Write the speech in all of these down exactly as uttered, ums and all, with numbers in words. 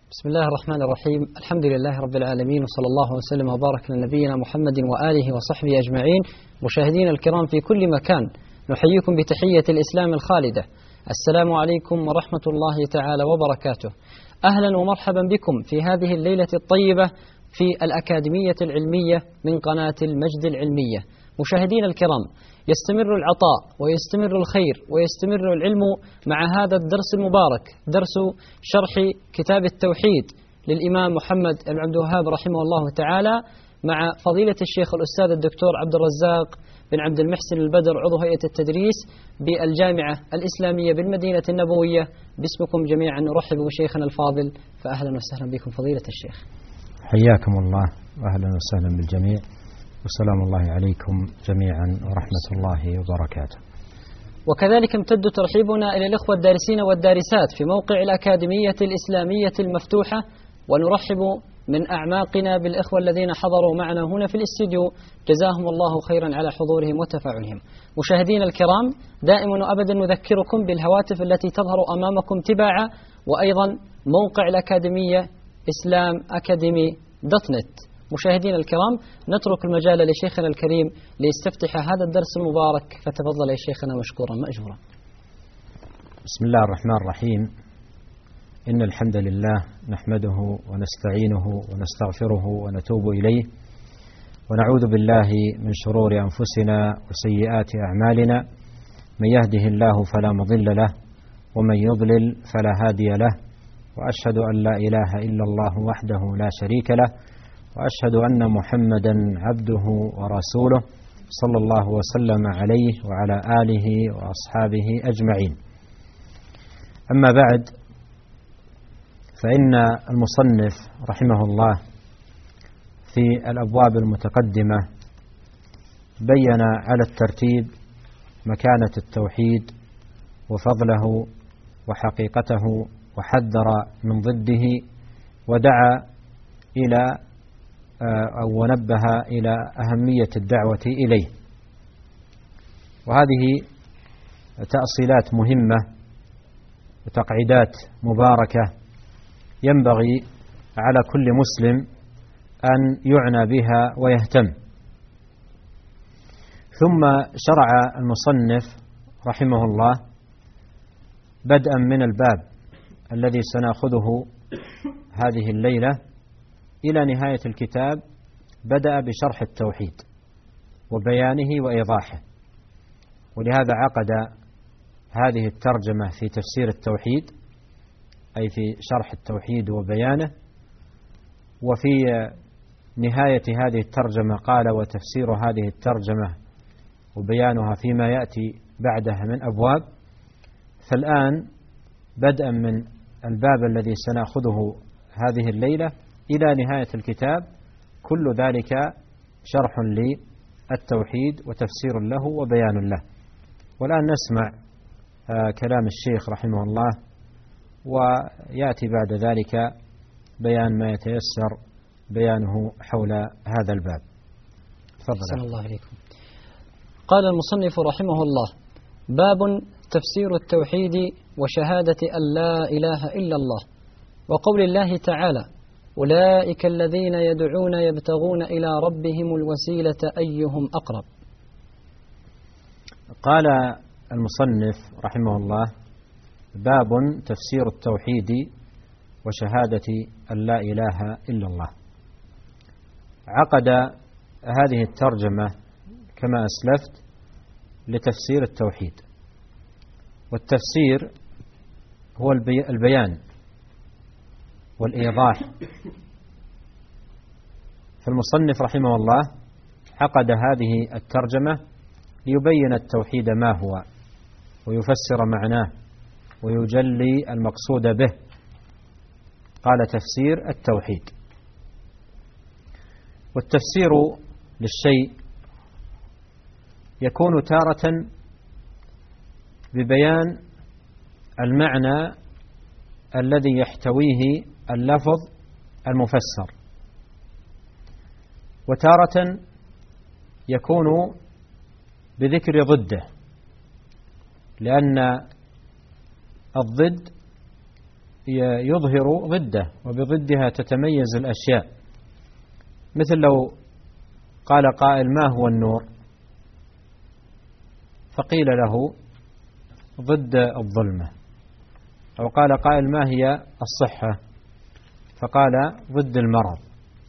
بسم الله الرحمن الرحيم. الحمد لله رب العالمين، وصلى الله وسلم وبارك على نبينا محمد وآله وصحبه أجمعين. مشاهدينا الكرام في كل مكان، نحييكم بتحية الإسلام الخالدة. السلام عليكم ورحمة الله تعالى وبركاته. أهلا ومرحبا بكم في هذه الليلة الطيبة في الأكاديمية العلمية من قناة المجد العلمية. مشاهدينا الكرام، يستمر العطاء ويستمر الخير ويستمر العلم مع هذا الدرس المبارك، درس شرح كتاب التوحيد للإمام محمد بن عبد الوهاب رحمه الله تعالى، مع فضيلة الشيخ الأستاذ الدكتور عبد الرزاق بن عبد المحسن البدر، عضو هيئة التدريس بالجامعة الإسلامية بالمدينة النبوية. باسمكم جميعا نرحب بشيخنا الفاضل، فأهلا وسهلا بكم فضيلة الشيخ. حياكم الله وأهلا وسهلا بالجميع، والسلام الله عليكم جميعا ورحمة الله وبركاته. وكذلك امتد ترحيبنا إلى الإخوة الدارسين والدارسات في موقع الأكاديمية الإسلامية المفتوحة، ونرحب من أعماقنا بالإخوة الذين حضروا معنا هنا في الاستديو، جزاهم الله خيرا على حضورهم وتفاعلهم. مشاهدينا الكرام، دائما وأبدا نذكركم بالهواتف التي تظهر أمامكم تباعا، وأيضا موقع الأكاديمية إسلام أكاديمي دوت نت. مشاهدينا الكرام، نترك المجال لشيخنا الكريم ليستفتح هذا الدرس المبارك، فتفضل يا شيخنا مشكورا مأجورا. بسم الله الرحمن الرحيم. إن الحمد لله نحمده ونستعينه ونستغفره ونتوب إليه، ونعوذ بالله من شرور أنفسنا وسيئات أعمالنا. من يهده الله فلا مضل له، ومن يضلل فلا هادي له، وأشهد أن لا إله إلا الله وحده لا شريك له، وأشهد أن محمدا عبده ورسوله صلى الله وسلم عليه وعلى آله وأصحابه أجمعين. أما بعد، فإن المصنف رحمه الله في الأبواب المتقدمة بين على الترتيب مكانة التوحيد وفضله وحقيقته، وحذر من ضده، ودعا إلى أو ونبه إلى أهمية الدعوة إليه. وهذه تأصيلات مهمة وتقعيدات مباركة ينبغي على كل مسلم أن يعنى بها ويهتم. ثم شرع المصنف رحمه الله بدءا من الباب الذي سنأخذه هذه الليلة إلى نهاية الكتاب، بدأ بشرح التوحيد وبيانه وإيضاحه، ولهذا عقد هذه الترجمة في تفسير التوحيد، أي في شرح التوحيد وبيانه. وفي نهاية هذه الترجمة قال: وتفسير هذه الترجمة وبيانها فيما يأتي بعدها من أبواب. فالآن بدءا من الباب الذي سنأخذه هذه الليلة إلى نهاية الكتاب، كل ذلك شرح للتوحيد وتفسير له وبيان له. والآن نسمع كلام الشيخ رحمه الله، ويأتي بعد ذلك بيان ما يتيسر بيانه حول هذا الباب. تفضل. الله عليكم. قال المصنف رحمه الله: باب تفسير التوحيد وشهادة أن لا إله إلا الله، وقول الله تعالى: أولئك الذين يدعون يبتغون إلى ربهم الوسيلة أيهم أقرب. قال المصنف رحمه الله: باب تفسير التوحيد وشهادة أن لا إله إلا الله. عقد هذه الترجمة كما أسلفت لتفسير التوحيد، والتفسير هو البيان والإيضاح. فالمصنف رحمه الله عقد هذه الترجمة ليبين التوحيد ما هو، ويفسر معناه، ويجلي المقصود به. قال: تفسير التوحيد. والتفسير للشيء يكون تارة ببيان المعنى الذي يحتويه اللفظ المفسر، وتارة يكون بذكر ضده، لأن الضد يظهر ضده وبضدها تتميز الأشياء. مثل لو قال قائل ما هو النور، فقيل له ضد الظلمة. أو قال قائل ما هي الصحة، فقال ضد المرض.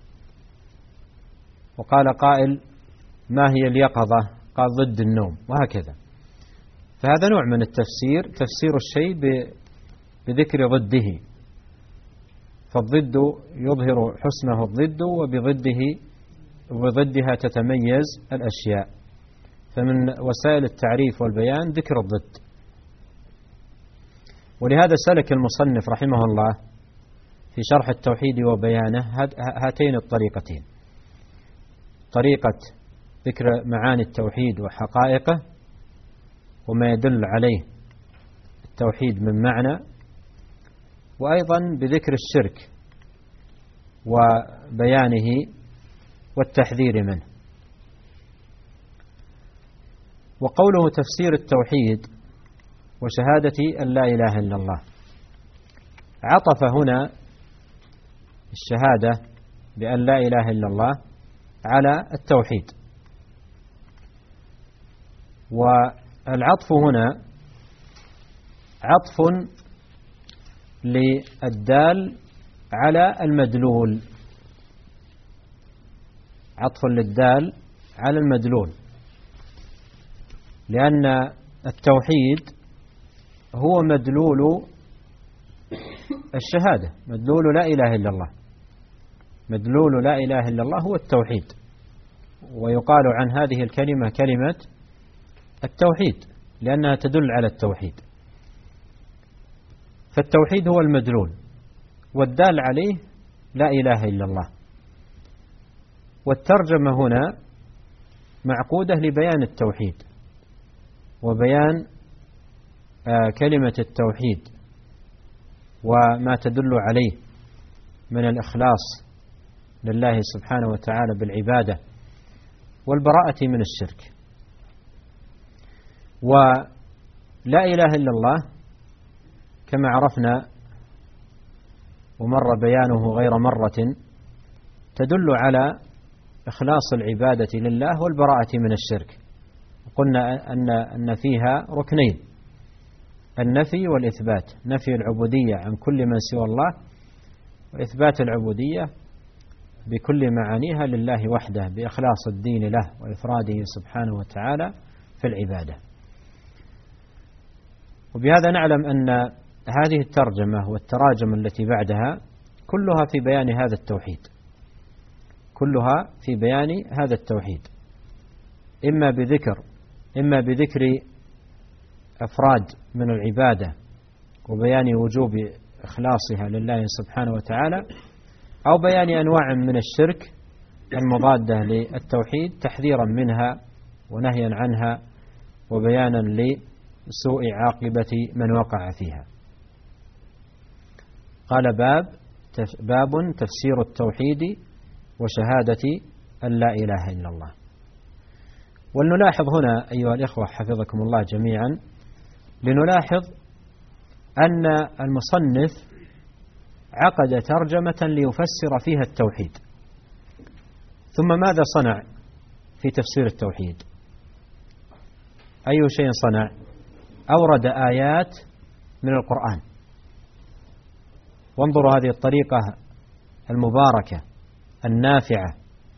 وقال قائل ما هي اليقظة، قال ضد النوم، وهكذا. فهذا نوع من التفسير، تفسير الشيء بذكر ضده، فالضد يظهر حسنه الضد، وبضده وبضدها تتميز الأشياء. فمن وسائل التعريف والبيان ذكر الضد. ولهذا سلك المصنف رحمه الله في شرح التوحيد وبيانه هاتين الطريقتين: طريقة ذكر معاني التوحيد وحقائقه وما يدل عليه التوحيد من معنى، وأيضا بذكر الشرك وبيانه والتحذير منه. وقوله تفسير التوحيد وشهادة أن لا إله إلا الله، عطف هنا الشهادة بأن لا إله إلا الله على التوحيد. والعطف هنا عطف للدال على المدلول، عطف للدال على المدلول، لأن التوحيد هو مدلول الشهادة، مدلول لا إله إلا الله. مدلول لا إله إلا الله هو التوحيد، ويقال عن هذه الكلمة كلمة التوحيد لأنها تدل على التوحيد. فالتوحيد هو المدلول، والدال عليه لا إله إلا الله. والترجمة هنا معقودة لبيان التوحيد وبيان آه كلمة التوحيد وما تدل عليه من الإخلاص لله سبحانه وتعالى بالعبادة والبراءة من الشرك. ولا إله إلا الله كما عرفنا ومر بيانه غير مرة تدل على إخلاص العبادة لله والبراءة من الشرك. قلنا أن أن فيها ركنين: النفي والإثبات، نفي العبودية عن كل من سوى الله، وإثبات العبودية بكل معانيها لله وحده بإخلاص الدين له وإفراده سبحانه وتعالى في العبادة. وبهذا نعلم أن هذه الترجمة والتراجم التي بعدها كلها في بيان هذا التوحيد، كلها في بيان هذا التوحيد، إما بذكر إما بذكر أفراد من العبادة وبيان وجوب إخلاصها لله سبحانه وتعالى، أو بيان أنواع من الشرك المضادة للتوحيد تحذيرا منها ونهيا عنها وبيانا لسوء عاقبة من وقع فيها. قال باب باب تفسير التوحيد وشهادة أن لا إله إلا الله. ولنلاحظ هنا أيها الإخوة حفظكم الله جميعا، لنلاحظ أن المصنف عقد ترجمة ليفسر فيها التوحيد، ثم ماذا صنع في تفسير التوحيد؟ أي شيء صنع؟ أورد آيات من القرآن. وانظروا هذه الطريقة المباركة النافعة،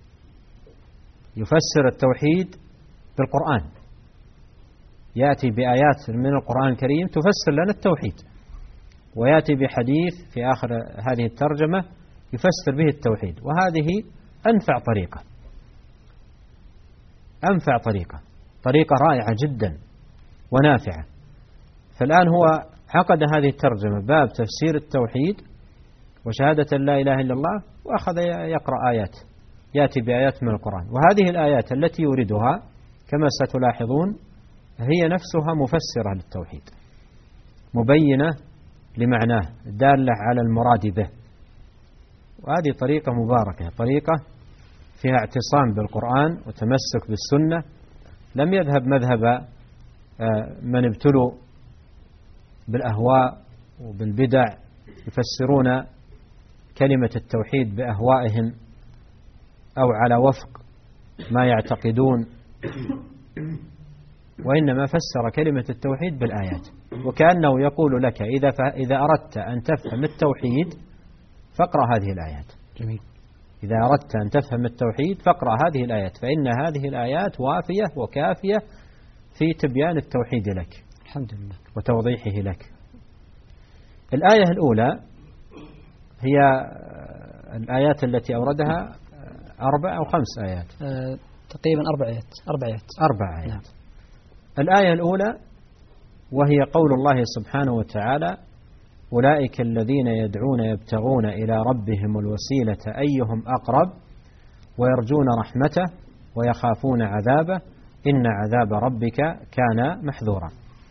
يفسر التوحيد بالقرآن، يأتي بآيات من القرآن الكريم تفسر لنا التوحيد، ويأتي بحديث في آخر هذه الترجمة يفسر به التوحيد. وهذه أنفع طريقة، أنفع طريقة طريقة رائعة جدا ونافعة. فالآن هو عقد هذه الترجمة باب تفسير التوحيد وشهادة لا إله إلا الله، وأخذ يقرأ آيات، يأتي بآيات من القرآن. وهذه الآيات التي يوردها كما ستلاحظون هي نفسها مفسرة للتوحيد، مبينة لمعناه، دالة على المراد به. وهذه طريقة مباركة، طريقة فيها اعتصام بالقرآن وتمسك بالسنة. لم يذهب مذهب من ابتلوا بالأهواء وبالبدع يفسرون كلمة التوحيد بأهوائهم أو على وفق ما يعتقدون، وإنما فسر كلمة التوحيد بالآيات، وكأنه يقول لك إذا إذا أردت أن تفهم التوحيد فاقرأ هذه الآيات. جميل. إذا أردت أن تفهم التوحيد فاقرأ هذه الآيات، فإن هذه الآيات وافية وكافية في تبيان التوحيد لك. الحمد لله. وتوضيحه لك. الآية الأولى هي الآيات التي أوردها أربع أو خمس آيات؟ أه تقريبا أربع آيات. أربع آيات. أربع آيات. نعم. الآية الأولى وهي قول الله سبحانه وتعالى: أولئك الذين يدعون يبتغون إلى ربهم الوسيلة أيهم أقرب ويرجون رحمته ويخافون عذابه إن عذاب ربك كان محذورا.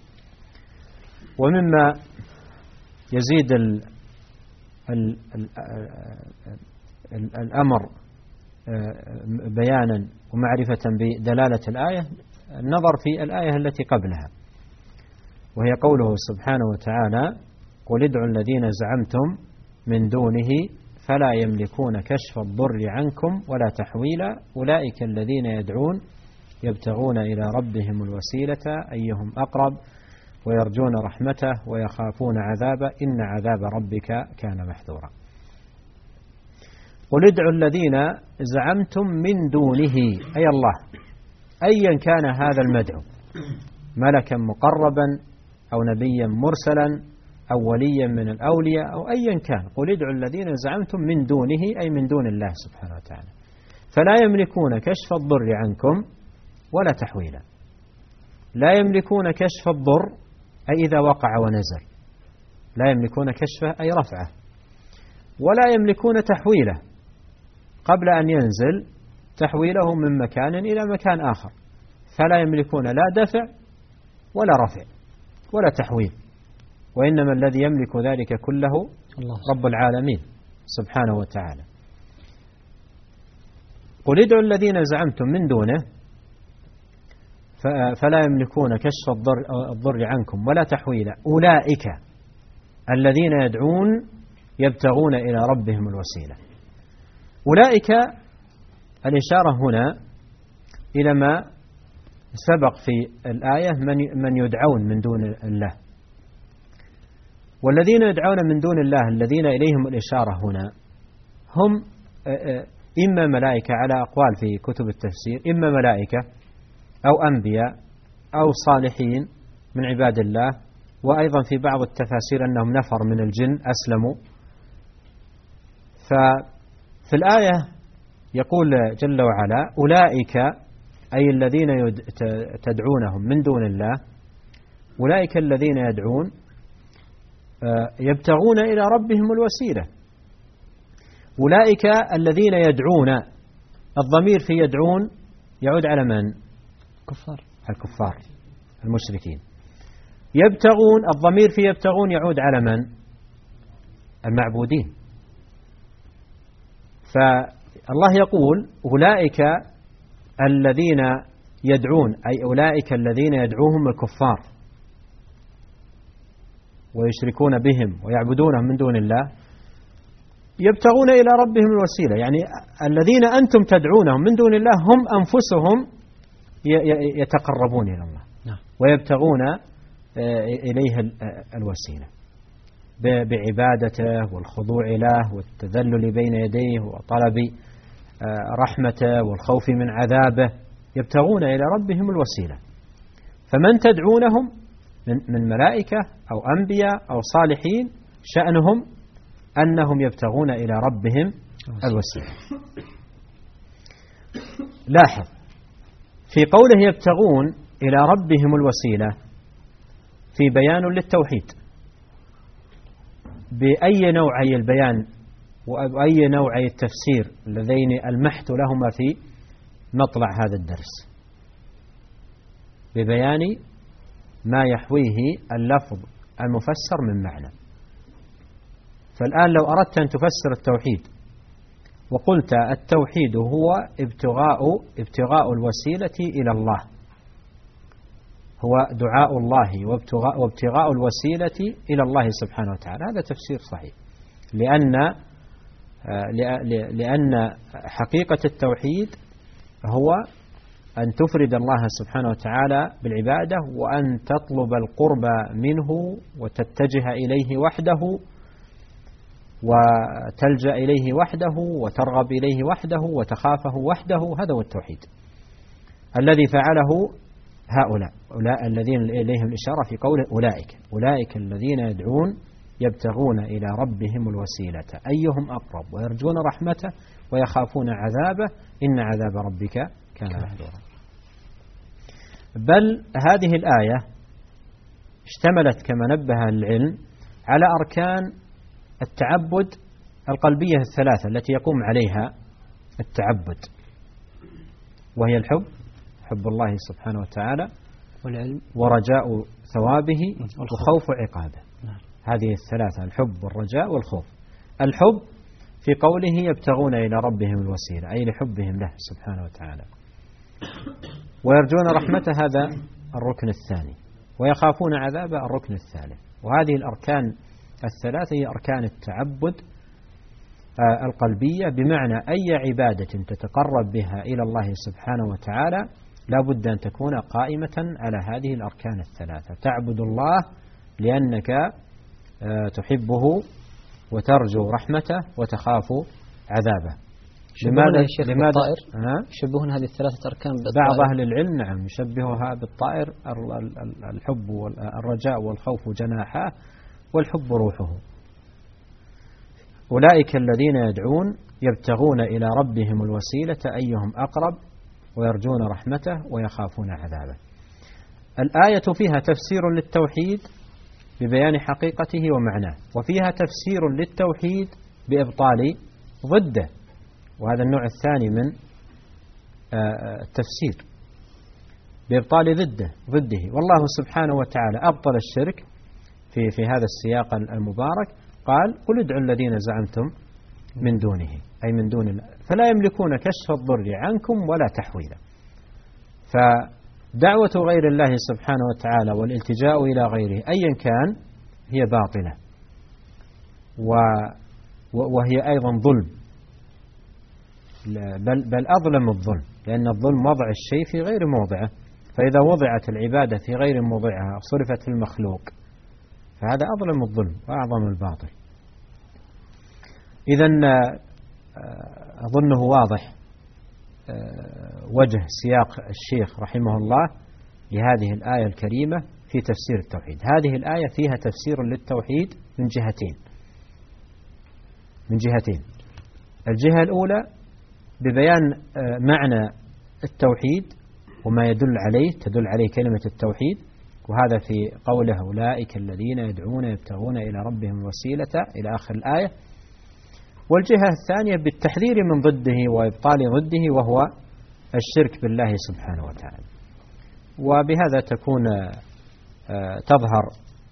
ومما يزيد ال ال ال ال الأمر بيانا ومعرفة بدلالة الآية النظر في الآية التي قبلها، وهي قوله سبحانه وتعالى: قل ادعوا الذين زعمتم من دونه فلا يملكون كشف الضر عنكم ولا تحويلا أولئك الذين يدعون يبتغون إلى ربهم الوسيلة أيهم أقرب ويرجون رحمته ويخافون عذابه إن عذاب ربك كان محذورا. قل ادعوا الذين زعمتم من دونه، أي الله، أيا كان هذا المدعو، ملكا مقربا أو نبيا مرسلا أو وليا من الأولياء أو أيا كان. قل ادعوا الذين زعمتم من دونه، أي من دون الله سبحانه وتعالى، فلا يملكون كشف الضر عنكم ولا تحويلا. لا يملكون كشف الضر أي إذا وقع ونزل، لا يملكون كشفه أي رفعه، ولا يملكون تحويله قبل أن ينزل، تحويله من مكان إلى مكان آخر، فلا يملكون لا دفع ولا رفع ولا تحويل، وإنما الذي يملك ذلك كله الله رب العالمين سبحانه وتعالى. قل ادعوا الذين زعمتم من دونه فلا يملكون كشف الضر, الضر عنكم ولا تحويلا أولئك الذين يدعون يبتغون إلى ربهم الوسيلة. أولئك الإشارة هنا إلى ما سبق في الآية من يدعون من دون الله، والذين يدعون من دون الله الذين إليهم الإشارة هنا هم إما ملائكة على أقوال في كتب التفسير، إما ملائكة أو أنبياء أو صالحين من عباد الله، وأيضا في بعض التفاسير أنهم نفر من الجن أسلموا. ففي الآية يقول جل وعلا: أولئك أي الذين تدعونهم من دون الله، أولئك الذين يدعون يبتغون إلى ربهم الوسيلة. أولئك الذين يدعون، الضمير في يدعون يعود على من؟ الكفار. الكفار المشركين. يبتغون، الضمير في يبتغون يعود على من؟ المعبودين. فالله يقول: أولئك الذين يدعون، أي أولئك الذين يدعوهم الكفار ويشركون بهم ويعبدونهم من دون الله، يبتغون إلى ربهم الوسيلة، يعني الذين أنتم تدعونهم من دون الله هم أنفسهم يتقربون إلى الله ويبتغون إليه الوسيلة بعبادته والخضوع له والتذلل بين يديه وطلب رحمته والخوف من عذابه، يبتغون إلى ربهم الوسيلة. فمن تدعونهم من ملائكة أو أنبياء أو صالحين شأنهم أنهم يبتغون إلى ربهم الوسيلة. لاحظ في قوله يبتغون إلى ربهم الوسيلة في بيان للتوحيد بأي نوعي البيان وأي نوعي التفسير اللذين المحت لهما في مطلع هذا الدرس، ببيان ما يحويه اللفظ المفسر من معنى. فالآن لو أردت أن تفسر التوحيد وقلت التوحيد هو ابتغاء ابتغاء الوسيلة إلى الله، هو دعاء الله وابتغاء, وابتغاء الوسيلة إلى الله سبحانه وتعالى. هذا تفسير صحيح، لأن لأن حقيقة التوحيد هو أن تفرد الله سبحانه وتعالى بالعبادة، وأن تطلب القرب منه وتتجه إليه وحده وتلجأ إليه وحده وترغب إليه وحده وتخافه وحده. هذا هو التوحيد الذي فعله هؤلاء أولئك الذين إليهم الإشارة في قوله أولئك أولئك الذين يدعون يبتغون إلى ربهم الوسيلة أيهم أقرب ويرجون رحمته ويخافون عذابه إن عذاب ربك كان محذورا. بل هذه الآية اشتملت كما نبه العلم على أركان التعبد القلبية الثلاثة التي يقوم عليها التعبد، وهي الحب، حب الله سبحانه وتعالى، والعلم، ورجاء ثوابه، وخوف عقابه. هذه الثلاثة، الحب والرجاء والخوف. الحب في قوله يبتغون إلى ربهم الوسيلة، أي لحبهم له سبحانه وتعالى، ويرجون رحمته، هذا الركن الثاني، ويخافون عذابه الركن الثالث. وهذه الأركان الثلاثة هي أركان التعبد القلبية، بمعنى أي عبادة تتقرب بها إلى الله سبحانه وتعالى لا بد أن تكون قائمة على هذه الأركان الثلاثة. تعبد الله لأنك تحبه وترجو رحمته وتخاف عذابه. لماذا لماذا يشبهون هذه الثلاثة أركان بالطائر؟ بعض أهل العلم نعم يشبهها بالطائر، الحب والرجاء والخوف جناحاه والحب روحه. أولئك الذين يدعون يبتغون إلى ربهم الوسيلة أيهم أقرب ويرجون رحمته ويخافون عذابه. الآية فيها تفسير للتوحيد ببيان حقيقته ومعناه، وفيها تفسير للتوحيد بإبطال ضده، وهذا النوع الثاني من التفسير، بإبطال ضده ضده والله سبحانه وتعالى أبطل الشرك في في هذا السياق المبارك. قال قل ادعوا الذين زعمتم من دونه، أي من دون الله، فلا يملكون كشف الضر عنكم ولا تحويلا. فدعوة غير الله سبحانه وتعالى والالتجاء إلى غيره أيا كان هي باطلة، وهي أيضا ظلم، بل, بل أظلم الظلم، لأن الظلم وضع الشيء في غير موضعه، فإذا وضعت العبادة في غير موضعها صرفت المخلوق فهذا أظلم الظلم وأعظم الباطل. إذن أظنه واضح وجه سياق الشيخ رحمه الله لهذه الآية الكريمة في تفسير التوحيد. هذه الآية فيها تفسير للتوحيد من جهتين من جهتين الجهة الأولى ببيان معنى التوحيد وما يدل عليه تدل عليه كلمة التوحيد، وهذا في قوله أولئك الذين يدعون يبتغون إلى ربهم الوسيلة إلى آخر الآية. والجهة الثانية بالتحذير من ضده وإبطال ضده، وهو الشرك بالله سبحانه وتعالى. وبهذا تكون تظهر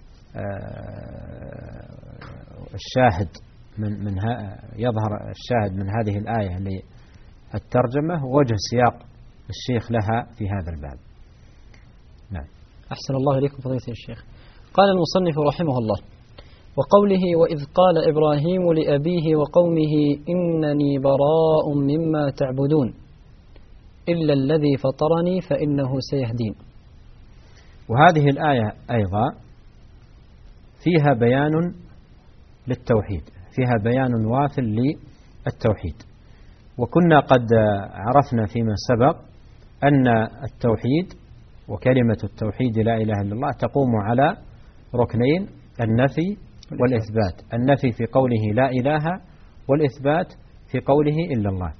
الشاهد من من يظهر الشاهد من هذه الآية للترجمة ووجه سياق الشيخ لها في هذا الباب. نعم. أحسن الله إليكم فضيلة الشيخ. قال المصنف رحمه الله: وقوله وإذ قال إبراهيم لأبيه وقومه إنني براء مما تعبدون إلا الذي فطرني فإنه سيهدين. وهذه الآية أيضا فيها بيان للتوحيد، فيها بيان واف للتوحيد. وكنا قد عرفنا فيما سبق أن التوحيد وكلمة التوحيد لا إله إلا الله تقوم على ركنين: النفي والإثبات. النفي في قوله لا إله، والإثبات في قوله إلا الله.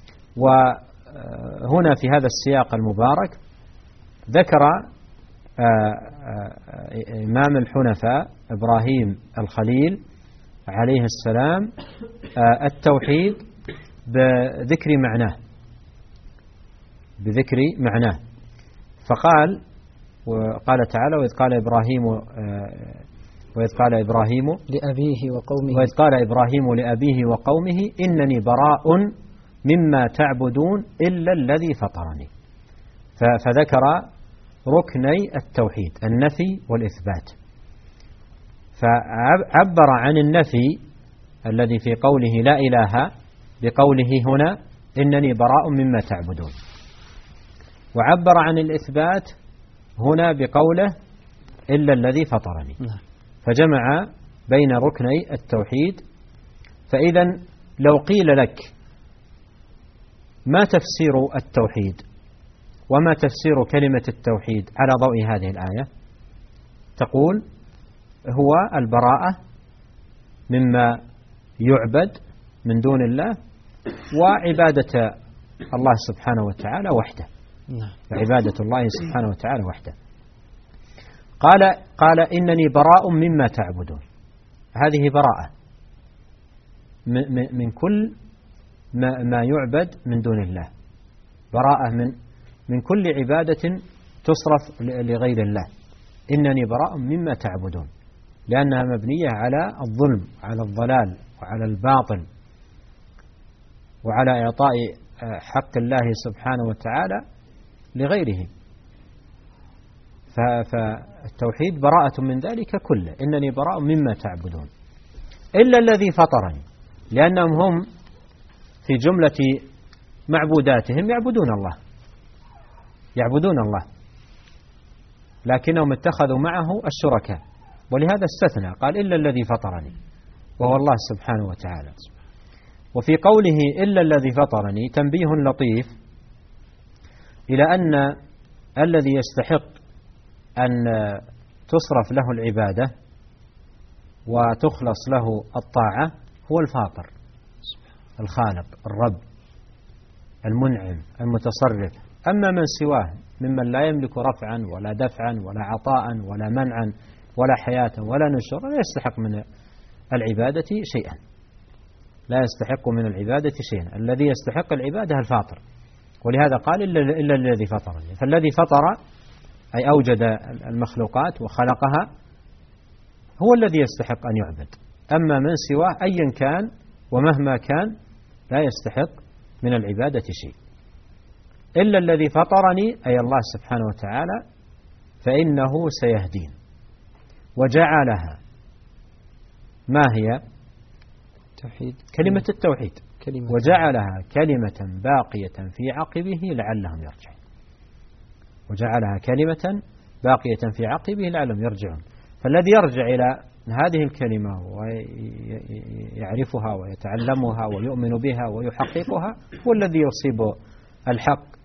وهنا في هذا السياق المبارك ذكر إمام الحنفاء إبراهيم الخليل عليه السلام التوحيد بذكر معناه بذكر معناه فقال وقال تعالى: وإذ قال إبراهيم وإذ قال إبراهيم لأبيه وقومه وإذ قال إبراهيم لأبيه وقومه إنني براء مما تعبدون إلا الذي فطرني. فذكر ركني التوحيد النفي والإثبات. فعبر عن النفي الذي في قوله لا إله بقوله هنا إنني براء مما تعبدون، وعبر عن الإثبات هنا بقوله إلا الذي فطرني، فجمع بين ركني التوحيد. فإذا لو قيل لك ما تفسير التوحيد وما تفسير كلمة التوحيد على ضوء هذه الآية، تقول هو البراءة مما يعبد من دون الله وعبادة الله سبحانه وتعالى وحده، وعبادة الله سبحانه وتعالى وحده. قال قال إنني براء مما تعبدون، هذه براءة من كل ما يعبد من دون الله، براءة من من كل عبادة تصرف لغير الله. إنني براء مما تعبدون، لأنها مبنية على الظلم، على الضلال، وعلى الباطل، وعلى إعطاء حق الله سبحانه وتعالى لغيره. فالتوحيد براءة من ذلك كله. إنني براء مما تعبدون إلا الذي فطرني، لأنهم هم في جملة معبوداتهم يعبدون الله يعبدون الله لكنهم اتخذوا معه الشركاء، ولهذا استثنى قال إلا الذي فطرني وهو الله سبحانه وتعالى. وفي قوله إلا الذي فطرني تنبيه لطيف إلى أن الذي يستحق أن تصرف له العبادة وتخلص له الطاعة هو الفاطر الخالق الرب المنعم المتصرف. أما من سواه ممن لا يملك رفعا ولا دفعا ولا عطاء ولا منعا ولا حياة ولا نشورا لا يستحق من العبادة شيئا لا يستحق من العبادة شيئا. الذي يستحق العبادة الفاطر، ولهذا قال إلا, إلا الذي فطرني. فالذي فطر أي أوجد المخلوقات وخلقها هو الذي يستحق أن يعبد. أما من سواه أيا كان ومهما كان لا يستحق من العبادة شيء. إلا الذي فطرني أي الله سبحانه وتعالى فإنه سيهدين. وجعلها ما هي توحيد كلمة التوحيد كلمة وجعلها كلمة باقية في عقبه لعلهم يرجعون. وجعلها كلمة باقية في عقبه لعلهم يرجعون. فالذي يرجع إلى هذه الكلمة ويعرفها ويتعلمها ويؤمن بها ويحققها هو الذي يصيب الحق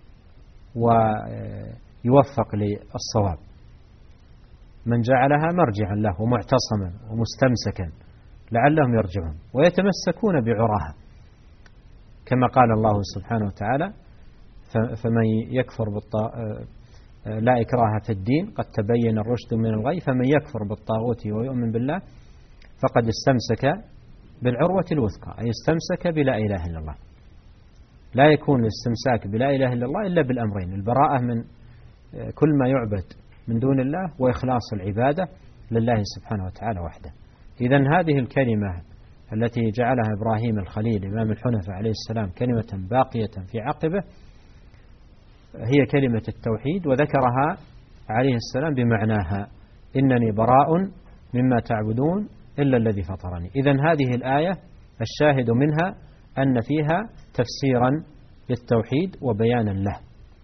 ويوفق للصواب. من جعلها مرجعا له ومعتصما ومستمسكا لعلهم يرجعون ويتمسكون بعراها، كما قال الله سبحانه وتعالى فمن يكفر بالطا... لا إكراه في الدين قد تبين الرشد من الغي فمن يكفر بالطاغوت ويؤمن بالله فقد استمسك بالعروة الوثقى، أي استمسك بلا إله إلا الله. لا يكون الاستمساك بلا إله إلا الله إلا بالأمرين: البراءة من كل ما يعبد من دون الله وإخلاص العبادة لله سبحانه وتعالى وحده. إذن هذه الكلمة التي جعلها إبراهيم الخليل إمام الحنفاء عليه السلام كلمة باقية في عقبه هي كلمة التوحيد، وذكرها عليه السلام بمعناها: إنني براء مما تعبدون إلا الذي فطرني. إذن هذه الآية الشاهد منها أن فيها تفسيرا للتوحيد وبيانا له.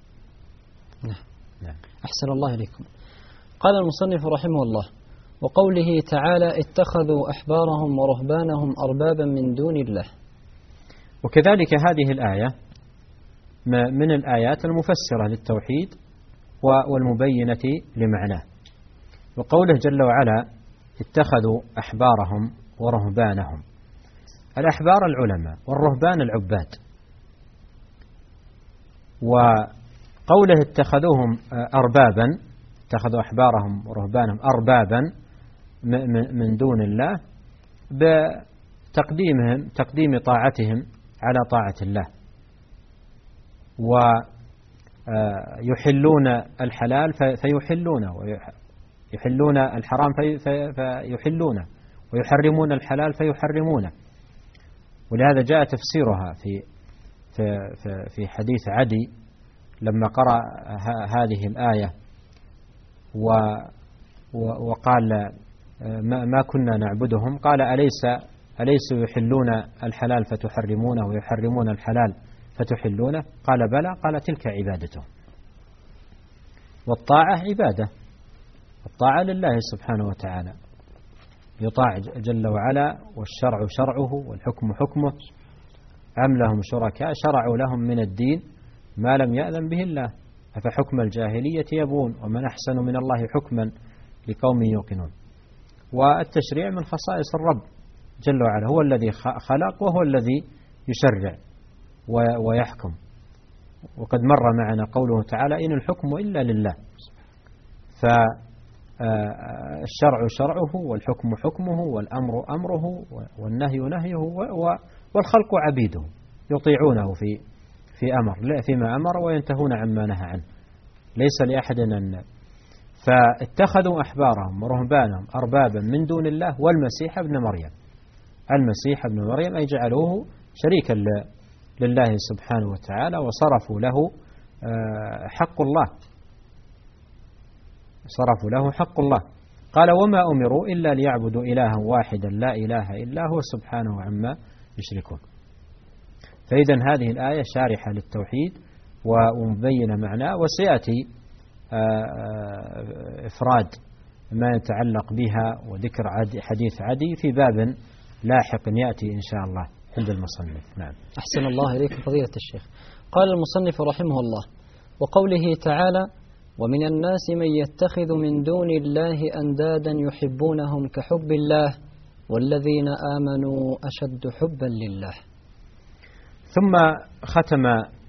نعم. أحسن الله إليكم. قال المصنف رحمه الله: وقوله تعالى: اتخذوا أحبارهم ورهبانهم أربابا من دون الله. وكذلك هذه الآية من الآيات المفسرة للتوحيد والمبينة لمعناه. وقوله جل وعلا: اتخذوا أحبارهم ورهبانهم. الأحبار العلماء والرهبان العباد. وقوله اتخذوهم أربابا، اتخذوا أحبارهم ورهبانهم أربابا من دون الله بتقديمهم تقديم طاعتهم على طاعة الله، ويحلون الحلال فيحلونه، ويحلون الحرام فيحلونه، ويحرمون الحلال فيحرمونه. ولهذا جاء تفسيرها في في في حديث عدي لما قرأ هذه الآية وقال ما كنا نعبدهم، قال أليس أليس يحلون الحلال فتحرمونه ويحرمون الحلال فتحلونه؟ قال بلى، قال تلك عبادتهم. والطاعة عبادة، الطاعة لله سبحانه وتعالى، يطاع جل وعلا، والشرع شرعه والحكم حكمه. أم لهم شركاء شرعوا لهم من الدين ما لم يأذن به الله أفحكم الجاهلية يبغون ومن أحسن من الله حكما لقوم يوقنون. والتشريع من خصائص الرب جل وعلا، هو الذي خلق وهو الذي يشرع ويحكم. وقد مر معنا قوله تعالى إن الحكم إلا لله، فالشرع شرعه والحكم حكمه والأمر أمره والنهي نهيه والخلق عبيده يطيعونه في في أمر فيما أمر وينتهون عما نهى عنه، ليس لأحد أن. فاتخذوا أحبارهم ورهبانهم أربابا من دون الله والمسيح ابن مريم، المسيح ابن مريم أي جعلوه شريكا لله سبحانه وتعالى وصرفوا له حق الله، صرفوا له حق الله. قال وما أمروا إلا ليعبدوا إلها واحدا لا إله إلا هو سبحانه عما يشركون. فإذا هذه الآية شارحة للتوحيد ومبينة معناه، وسيأتي إفراد ما يتعلق بها وذكر حديث عدي في باب لاحق يأتي إن شاء الله عند المصنف. نعم. أحسن الله إليكم فضيلة الشيخ. قال المصنف رحمه الله: وقوله تعالى: ومن الناس من يتخذ من دون الله أندادا يحبونهم كحب الله والذين آمنوا أشد حبا لله. ثم ختم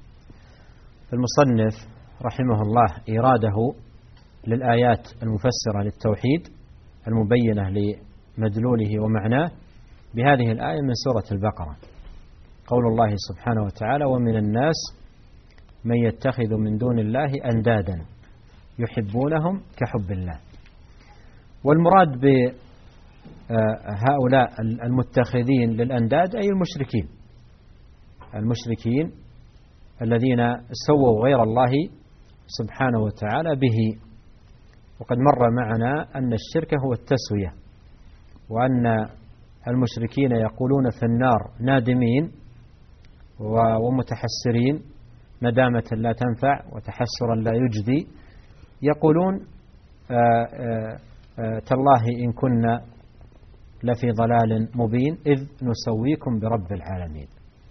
المصنف رحمه الله إراده للآيات المفسرة للتوحيد المبينة لمدلوله ومعناه بهذه الآية من سورة البقرة، قول الله سبحانه وتعالى: ومن الناس من يتخذ من دون الله أندادا يحبونهم كحب الله. والمراد بهؤلاء المتخذين للأنداد أي المشركين، المشركين الذين سووا غير الله سبحانه وتعالى به. وقد مر معنا أن الشرك هو التسوية، وأن المشركين يقولون في النار نادمين ومتحسرين ندامة لا تنفع وتحسرا لا يجدي، يقولون آآ آآ تالله إن كنا لفي ضلال مبين إذ نسويكم برب العالمين.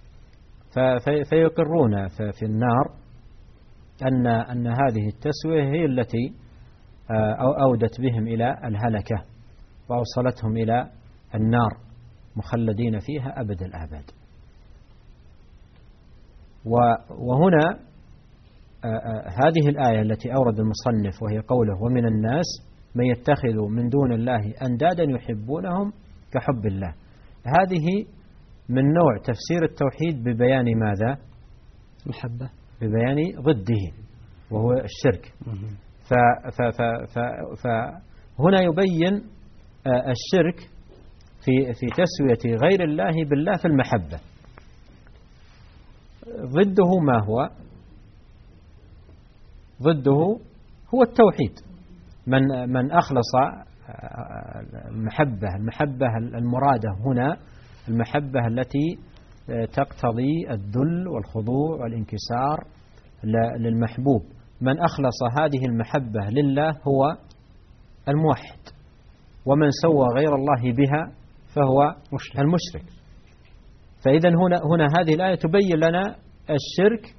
فيقرون في النار أن أن هذه التسوية هي التي أودت بهم إلى الهلكة وأوصلتهم إلى النار مخلدين فيها أبد الآباد. وهنا هذه الآية التي أورد المصنف وهي قوله: ومن الناس من يتخذ من دون الله أندادا يحبونهم كحب الله، هذه من نوع تفسير التوحيد ببيان ماذا؟ محبة، ببيان ضده وهو الشرك. فهنا يبين الشرك في في تسوية غير الله بالله في المحبة. ضده ما هو؟ ضده هو التوحيد. من من أخلص المحبة المحبة المرادة هنا المحبة التي تقتضي الذل والخضوع والانكسار للمحبوب. من أخلص هذه المحبة لله هو الموحد، ومن سوى غير الله بها فهو المشرك. فإذا هنا هنا هذه الآية تبين لنا الشرك،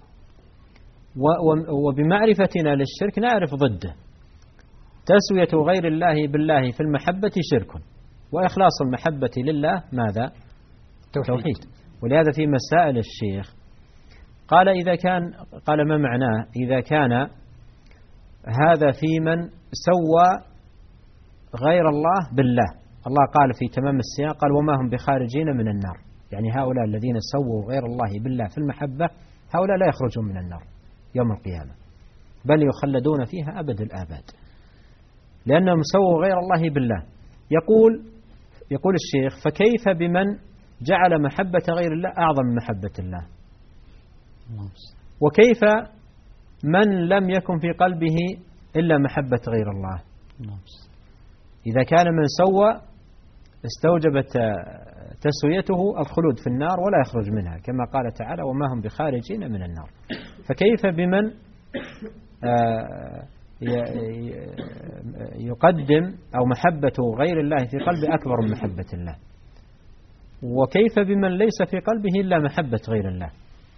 وبمعرفتنا للشرك نعرف ضده. تسوية غير الله بالله في المحبة شرك، وإخلاص المحبة لله ماذا؟ توحيد. ولهذا في مسائل الشيخ قال إذا كان قال ما معناه إذا كان هذا في من سوى غير الله بالله. الله قال في تمام السياق قال: وما هم بخارجين من النار، يعني هؤلاء الذين سووا غير الله بالله في المحبة هؤلاء لا يخرجون من النار يوم القيامة، بل يخلدون فيها أبد الآباد، لأنهم سووا غير الله بالله. يقول يقول الشيخ: فكيف بمن جعل محبة غير الله أعظم من محبة الله؟ وكيف من لم يكن في قلبه إلا محبة غير الله. إذا كان من سوى استوجبت تسويته الخلود في النار ولا يخرج منها، كما قال تعالى وما هم بخارجين من النار. فكيف بمن يقدم أو محبة غير الله في قلبه أكبر من محبة الله، وكيف بمن ليس في قلبه إلا محبة غير الله.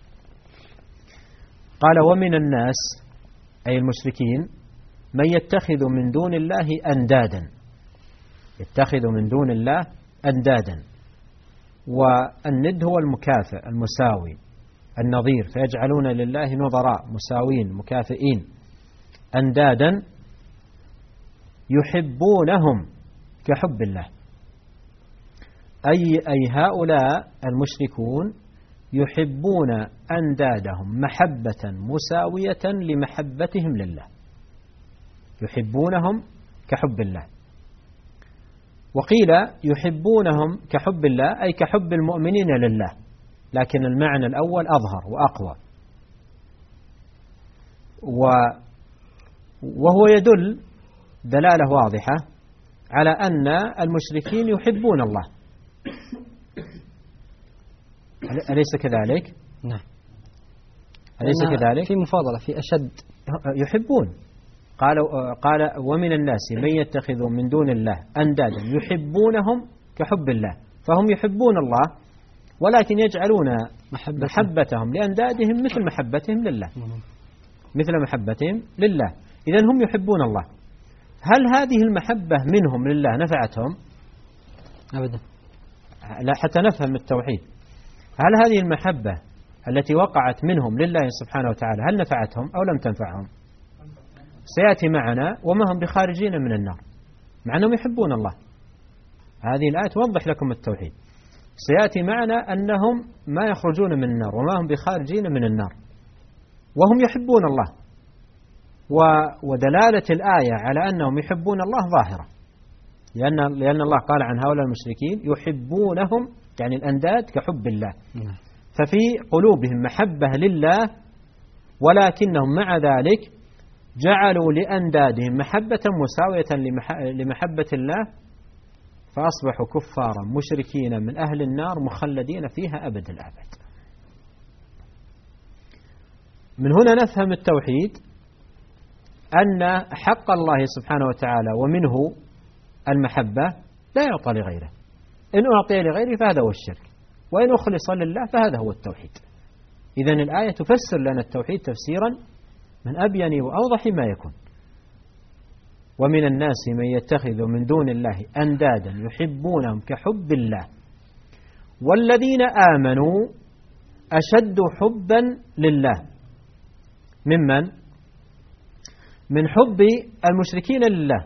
قال ومن الناس أي المشركين من يتخذ من دون الله أندادا، يتخذ من دون الله أندادا، والند هو المكافئ المساوي النظير، فيجعلون لله نظراء مساوين مكافئين أندادا يحبونهم كحب الله. أي, أي هؤلاء المشركون يحبون أندادهم محبة مساوية لمحبتهم لله، يحبونهم كحب الله. وقيل يحبونهم كحب الله أي كحب المؤمنين لله، لكن المعنى الأول أظهر وأقوى، وهو يدل دلالة واضحة على أن المشركين يحبون الله، أليس كذلك؟ نعم، أليس كذلك؟ في مفاضلة في أشد يحبون. قال قال ومن الناس من يتخذ من دون الله أندادا يحبونهم كحب الله، فهم يحبون الله ولكن يجعلون محبتهم, محبتهم لأندادهم مثل محبتهم لله، مثل محبتهم لله. إذن هم يحبون الله. هل هذه المحبة منهم لله نفعتهم؟ أبدا. لا، حتى نفهم التوحيد. هل هذه المحبة التي وقعت منهم لله سبحانه وتعالى هل نفعتهم أو لم تنفعهم؟ سيأتي معنا وما هم بخارجين من النار، مع أنهم يحبون الله. هذه الآية توضح لكم التوحيد. سيأتي معنا أنهم ما يخرجون من النار وما هم بخارجين من النار وهم يحبون الله. ودلالة الآية على أنهم يحبون الله ظاهرة، لأن, لأن الله قال عن هؤلاء المشركين يحبونهم يعني الأنداد كحب الله، ففي قلوبهم محبة لله، ولكنهم مع ذلك جعلوا لأندادهم محبة مساوية لمحبة الله، فأصبحوا كفارا مشركين من أهل النار مخلدين فيها أبد الأبد. من هنا نفهم التوحيد أن حق الله سبحانه وتعالى ومنه المحبة لا يعطى لغيره، إن أعطي لغيره فهذا هو الشرك، وإن أخلص لله فهذا هو التوحيد. إذن الآية تفسر لنا التوحيد تفسيرا من أبين وأوضح ما يكون. ومن الناس من يتخذ من دون الله أندادا يحبونهم كحب الله والذين آمنوا أشد حبا لله. ممن؟ من حب المشركين لله،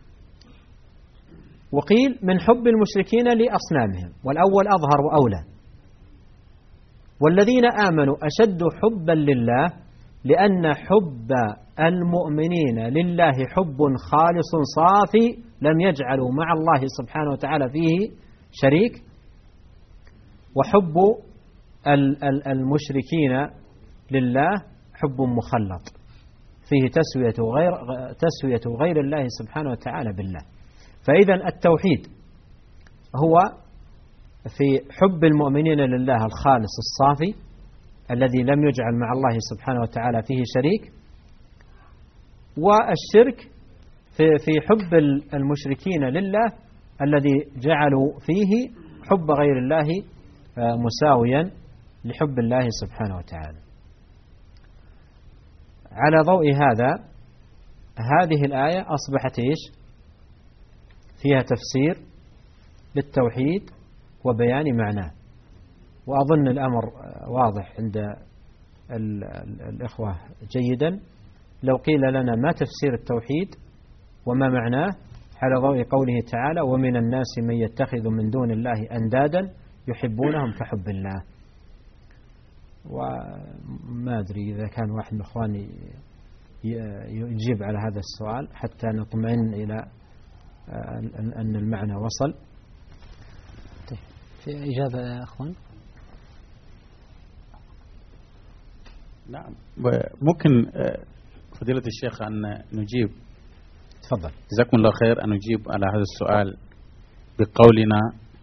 وقيل من حب المشركين لأصنامهم، والأول أظهر وأولى. والذين آمنوا أشد حبا لله لأن حب المؤمنين لله حب خالص صافي لم يجعلوا مع الله سبحانه وتعالى فيه شريك، وحب المشركين لله حب مخلط فيه تسوية غير, تسوية غير الله سبحانه وتعالى بالله. فإذا التوحيد هو في حب المؤمنين لله الخالص الصافي الذي لم يجعل مع الله سبحانه وتعالى فيه شريك، والشرك في في حب المشركين لله الذي جعلوا فيه حب غير الله مساويا لحب الله سبحانه وتعالى. على ضوء هذا هذه الآية أصبحت إيش؟ فيها تفسير للتوحيد وبيان معناه، وأظن الأمر واضح عند الإخوة جيدا. لو قيل لنا ما تفسير التوحيد وما معناه على ضوء قوله تعالى ومن الناس من يتخذ من دون الله أندادا يحبونهم كحب الله، وما أدري إذا كان واحد من إخواني يجيب على هذا السؤال حتى نطمئن إلى أن المعنى وصل. في إجابة يا أخوان؟ نعم، ممكن فضيلة الشيخ أن نجيب. تفضل. جزاكم الله خير. أن نجيب على هذا السؤال بقولنا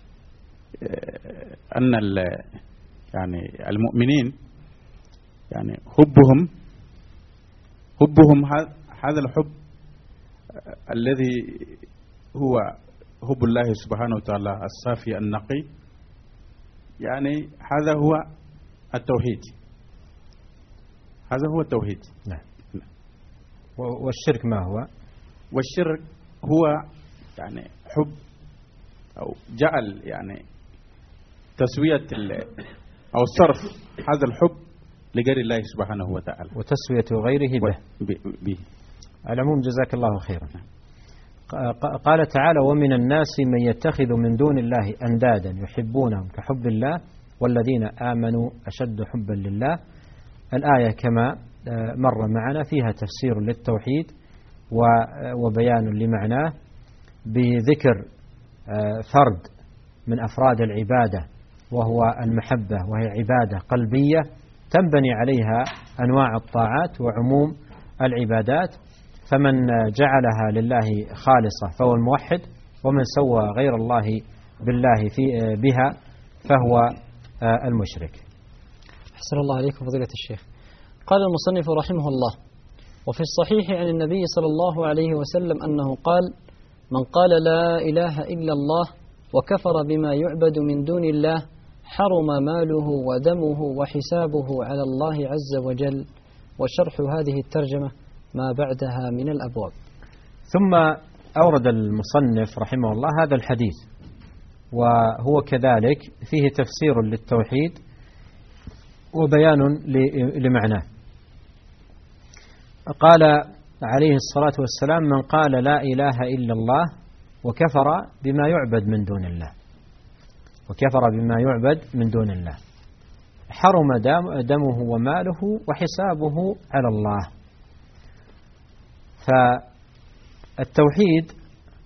أن يعني المؤمنين يعني حبهم حبهم هذا الحب الذي هو حب الله سبحانه وتعالى الصافي النقي، يعني هذا هو التوحيد، هذا هو التوحيد. نعم. والشرك ما هو؟ والشرك هو يعني حب أو جعل يعني تسوية أو صرف هذا الحب لغير الله سبحانه وتعالى، وتسوية غيره به. به. العموم جزاك الله خيرا. قال تعالى: ومن الناس من يتخذ من دون الله أندادا يحبونهم كحب الله والذين آمنوا أشد حبا لله. الآية كما مر معنا فيها تفسير للتوحيد وبيان لمعناه، بذكر فرد من أفراد العبادة وهو المحبة، وهي عبادة قلبية تنبني عليها أنواع الطاعات وعموم العبادات، فمن جعلها لله خالصة فهو الموحد، ومن سوى غير الله بالله في بها فهو المشرك. أحسن الله عليكم فضيلة الشيخ. قال المصنف رحمه الله: وفي الصحيح عن النبي صلى الله عليه وسلم أنه قال: من قال لا إله إلا الله وكفر بما يعبد من دون الله حرم ماله ودمه وحسابه على الله عز وجل. وشرح هذه الترجمة ما بعدها من الأبواب. ثم أورد المصنف رحمه الله هذا الحديث، وهو كذلك فيه تفسير للتوحيد وبيان لمعناه. قال عليه الصلاة والسلام: من قال لا إله إلا الله وكفر بما يعبد من دون الله وكفر بما يعبد من دون الله حرم دمه وماله وحسابه على الله. فالتوحيد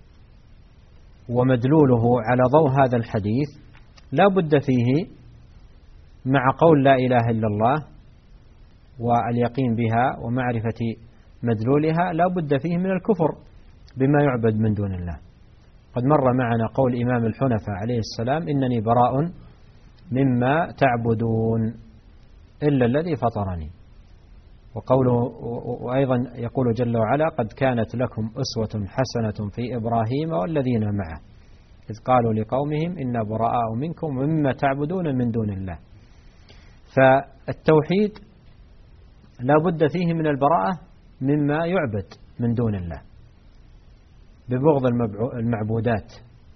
ومدلوله على ضوء هذا الحديث لا بد فيه مع قول لا إله إلا الله واليقين بها ومعرفة مدلولها لا بد فيه من الكفر بما يعبد من دون الله. قد مر معنا قول إمام الحنفاء عليه السلام: إنني براء مما تعبدون إلا الذي فطرني. وقوله وأيضا يقول جل وعلا: قد كانت لكم أسوة حسنة في إبراهيم والذين معه إذ قالوا لقومهم إنا براء منكم ومما تعبدون من دون الله. فالتوحيد لا بد فيه من البراءة مما يعبد من دون الله ببغض المعبودات،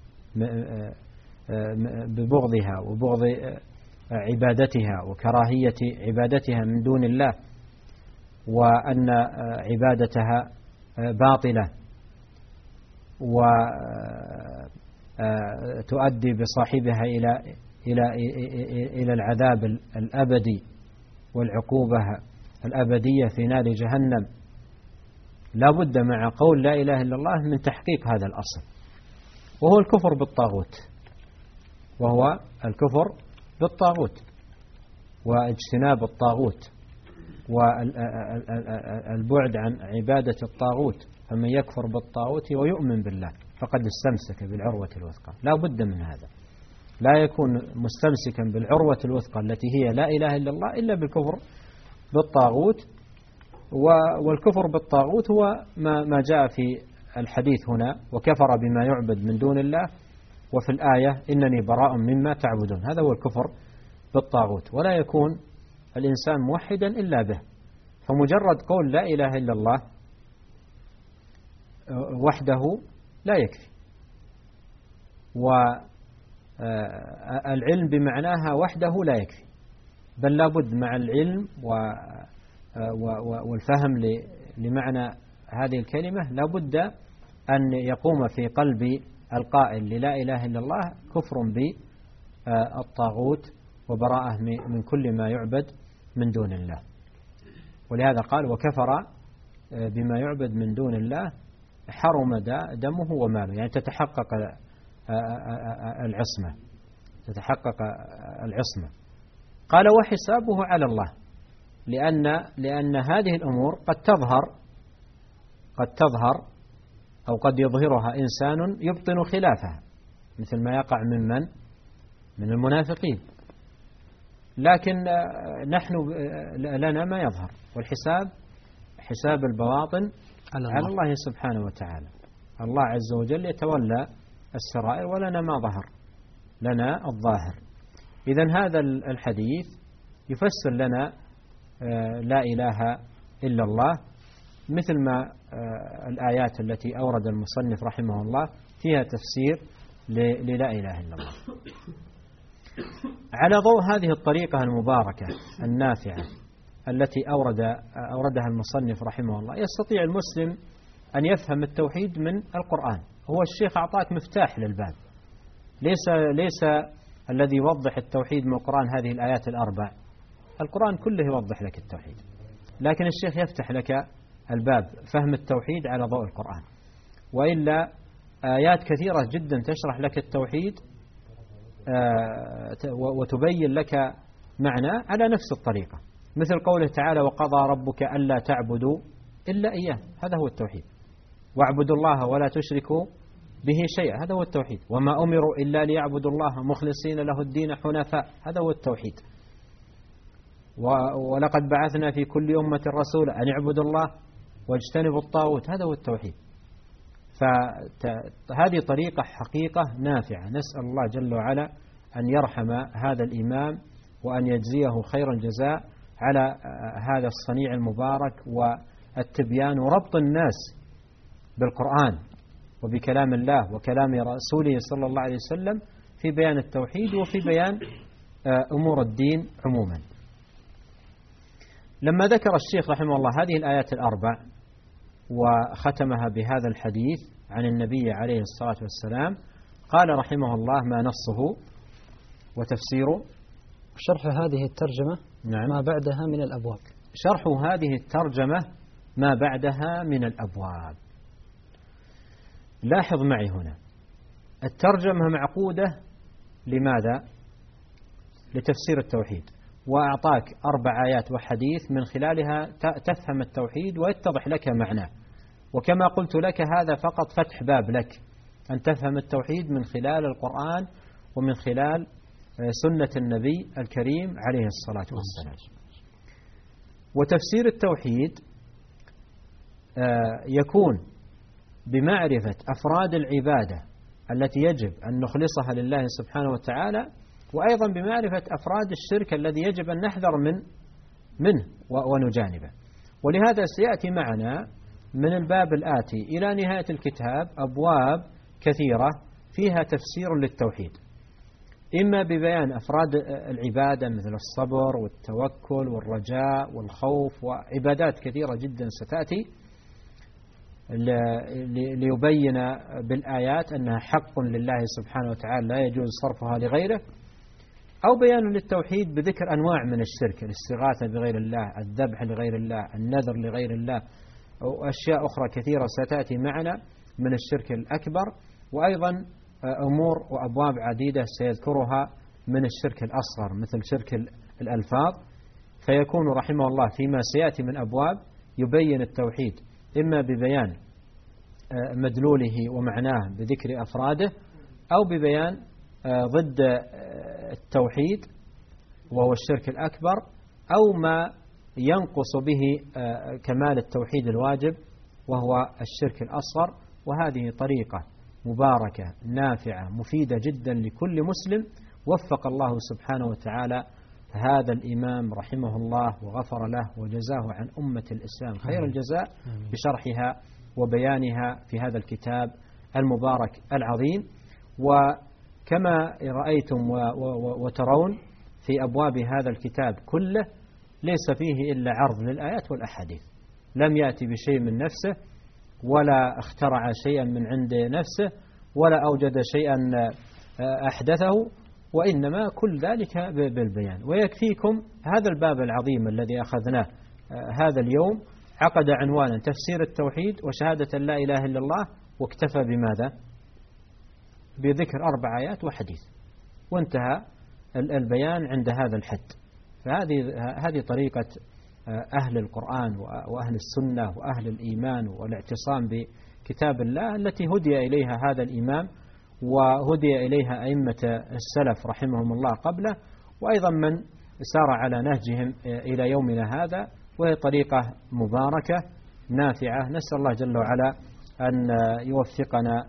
ببغضها وبغض عبادتها وكراهية عبادتها من دون الله، وأن عبادتها باطلة وتؤدي بصاحبها إلى إلى إلى العذاب الأبدي والعقوبة الأبدية في نار جهنم. لا بد مع قول لا إله إلا الله من تحقيق هذا الأصل، وهو الكفر بالطاغوت وهو الكفر بالطاغوت واجتناب الطاغوت والبعد عن عبادة الطاغوت. فمن يكفر بالطاغوت ويؤمن بالله فقد استمسك بالعروة الوثقى. لا بد من هذا، لا يكون مستمسكا بالعروة الوثقى التي هي لا إله إلا الله إلا بالكفر بالطاغوت. والكفر بالطاغوت هو ما جاء في الحديث هنا: وكفر بما يعبد من دون الله، وفي الآية: إنني براء مما تعبدون. هذا هو الكفر بالطاغوت، ولا يكون الإنسان موحدا إلا به. فمجرد قول لا إله إلا الله وحده لا يكفي، والعلم بمعناها وحده لا يكفي، بل لابد مع العلم والفهم لمعنى هذه الكلمة لابد أن يقوم في قلب القائل للا إله إلا الله كفر بالطاغوت وبراءة من كل ما يعبد من دون الله. ولهذا قال: وكفر بما يعبد من دون الله حرم دمه وماله، يعني تتحقق العصمة تتحقق العصمة. قال: وحسابه على الله. لأن لأن هذه الأمور قد تظهر قد تظهر أو قد يظهرها إنسان يبطن خلافها، مثل ما يقع من من من المنافقين. لكن نحن لنا ما يظهر، والحساب حساب البواطن على الله, على الله سبحانه وتعالى. الله عز وجل يتولى السرائر، ولنا ما ظهر، لنا الظاهر. إذن هذا الحديث يفسر لنا لا إله إلا الله، مثل ما الآيات التي أورد المصنف رحمه الله فيها تفسير للا إله إلا الله. على ضوء هذه الطريقة المباركة النافعة التي أورد أوردها المصنف رحمه الله، يستطيع المسلم أن يفهم التوحيد من القرآن. هو الشيخ أعطاك مفتاح للباب، ليس ليس الذي يوضح التوحيد من القرآن هذه الآيات الأربع، القرآن كله يوضح لك التوحيد، لكن الشيخ يفتح لك الباب فهم التوحيد على ضوء القرآن. وإلا آيات كثيرة جدا تشرح لك التوحيد وتبين لك معنى على نفس الطريقة، مثل قوله تعالى: وقضى ربك ألا تعبدوا إلا إياه، هذا هو التوحيد. واعبدوا الله ولا تشركوا به شيئا، هذا هو التوحيد. وما أمروا إلا ليعبدوا الله مخلصين له الدين حنفاء، هذا هو التوحيد. ولقد بعثنا في كل أمة رسولا أن اعبدوا الله واجتنبوا الطاغوت، هذا هو التوحيد. فهذه طريقة حقيقة نافعة، نسأل الله جل وعلا أن يرحم هذا الإمام وأن يجزيه خير الجزاء على هذا الصنيع المبارك والتبيان وربط الناس بالقرآن وبكلام الله وكلام رسوله صلى الله عليه وسلم في بيان التوحيد وفي بيان أمور الدين عموما. لما ذكر الشيخ رحمه الله هذه الآيات الأربع وختمها بهذا الحديث عن النبي عليه الصلاة والسلام، قال رحمه الله: ما نصه وتفسيره؟ شرح هذه الترجمة نعم. ما بعدها من الأبواب. شرح هذه الترجمة ما بعدها من الأبواب. لاحظ معي هنا الترجمة معقودة لماذا؟ لتفسير التوحيد، وأعطاك أربع آيات وحديث من خلالها تفهم التوحيد ويتضح لك معناه. وكما قلت لك هذا فقط فتح باب لك أن تفهم التوحيد من خلال القرآن ومن خلال سنة النبي الكريم عليه الصلاة والسلام. وتفسير التوحيد يكون بمعرفة أفراد العبادة التي يجب أن نخلصها لله سبحانه وتعالى، وأيضا بمعرفة أفراد الشرك الذي يجب أن نحذر من منه ونجانبه. ولهذا سيأتي معنا من الباب الآتي إلى نهاية الكتاب أبواب كثيرة فيها تفسير للتوحيد، إما ببيان أفراد العبادة مثل الصبر والتوكل والرجاء والخوف، وعبادات كثيرة جدا ستأتي ليبين بالآيات أنها حق لله سبحانه وتعالى لا يجوز صرفها لغيره، أو بيان للتوحيد بذكر أنواع من الشرك، الاستغاثة بغير الله، الذبح لغير الله، النذر لغير الله، وأشياء أخرى كثيرة ستأتي معنا من الشرك الأكبر، وأيضا أمور وأبواب عديدة سيذكرها من الشرك الأصغر مثل شرك الألفاظ. فيكون رحمه الله فيما سيأتي من أبواب يبين التوحيد إما ببيان مدلوله ومعناه بذكر أفراده، أو ببيان ضد التوحيد وهو الشرك الأكبر، أو ما ينقص به كمال التوحيد الواجب وهو الشرك الأصغر. وهذه طريقة مباركة نافعة مفيدة جدا لكل مسلم. وفق الله سبحانه وتعالى هذا الإمام رحمه الله وغفر له وجزاه عن أمة الإسلام خير الجزاء بشرحها وبيانها في هذا الكتاب المبارك العظيم. وكما رأيتم وترون في أبواب هذا الكتاب كله ليس فيه إلا عرض للآيات والأحاديث، لم يأتي بشيء من نفسه ولا اخترع شيئا من عند نفسه ولا أوجد شيئا أحدثه، وإنما كل ذلك بالبيان. ويكفيكم هذا الباب العظيم الذي أخذناه هذا اليوم، عقد عنوانا تفسير التوحيد وشهادة لا إله إلا الله، واكتفى بماذا؟ بذكر أربع آيات وحديث، وانتهى البيان عند هذا الحد. فهذه هذه طريقة أهل القرآن وأهل السنة وأهل الإيمان والاعتصام بكتاب الله التي هدي إليها هذا الإمام وهدي إليها أئمة السلف رحمهم الله قبله، وأيضا من سار على نهجهم إلى يومنا هذا، وهي طريقة مباركة نافعة. نسأل الله جل وعلا أن يوفقنا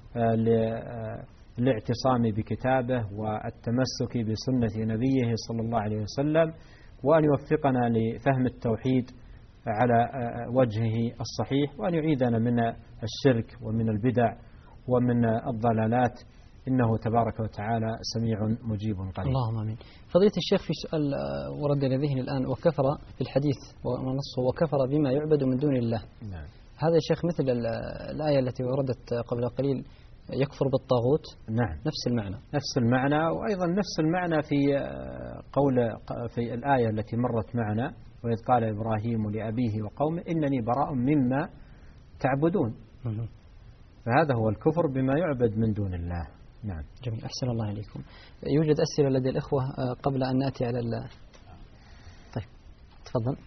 للاعتصام بكتابه والتمسك بسنة نبيه صلى الله عليه وسلم، وأن يوفقنا لفهم التوحيد على وجهه الصحيح، وأن يعيذنا من الشرك ومن البدع ومن الضلالات، إنه تبارك وتعالى سميع مجيب قريب. اللهم آمين. فضيلة الشيخ، في سؤال ورد إلى ذهني الآن: وكفر في الحديث ونصه وكفر بما يعبد من دون الله. نعم. هذا يا شيخ مثل الآية التي وردت قبل قليل: يكفر بالطاغوت. نعم، نفس المعنى. نفس المعنى، وأيضا نفس المعنى في قول في الآية التي مرت معنا: وإذ قال إبراهيم لأبيه وقومه إنني براء مما تعبدون. فهذا هو الكفر بما يعبد من دون الله. نعم. جميل، أحسن الله عليكم. يوجد أسئلة لدى الإخوة قبل أن نأتي على ال... طيب تفضل.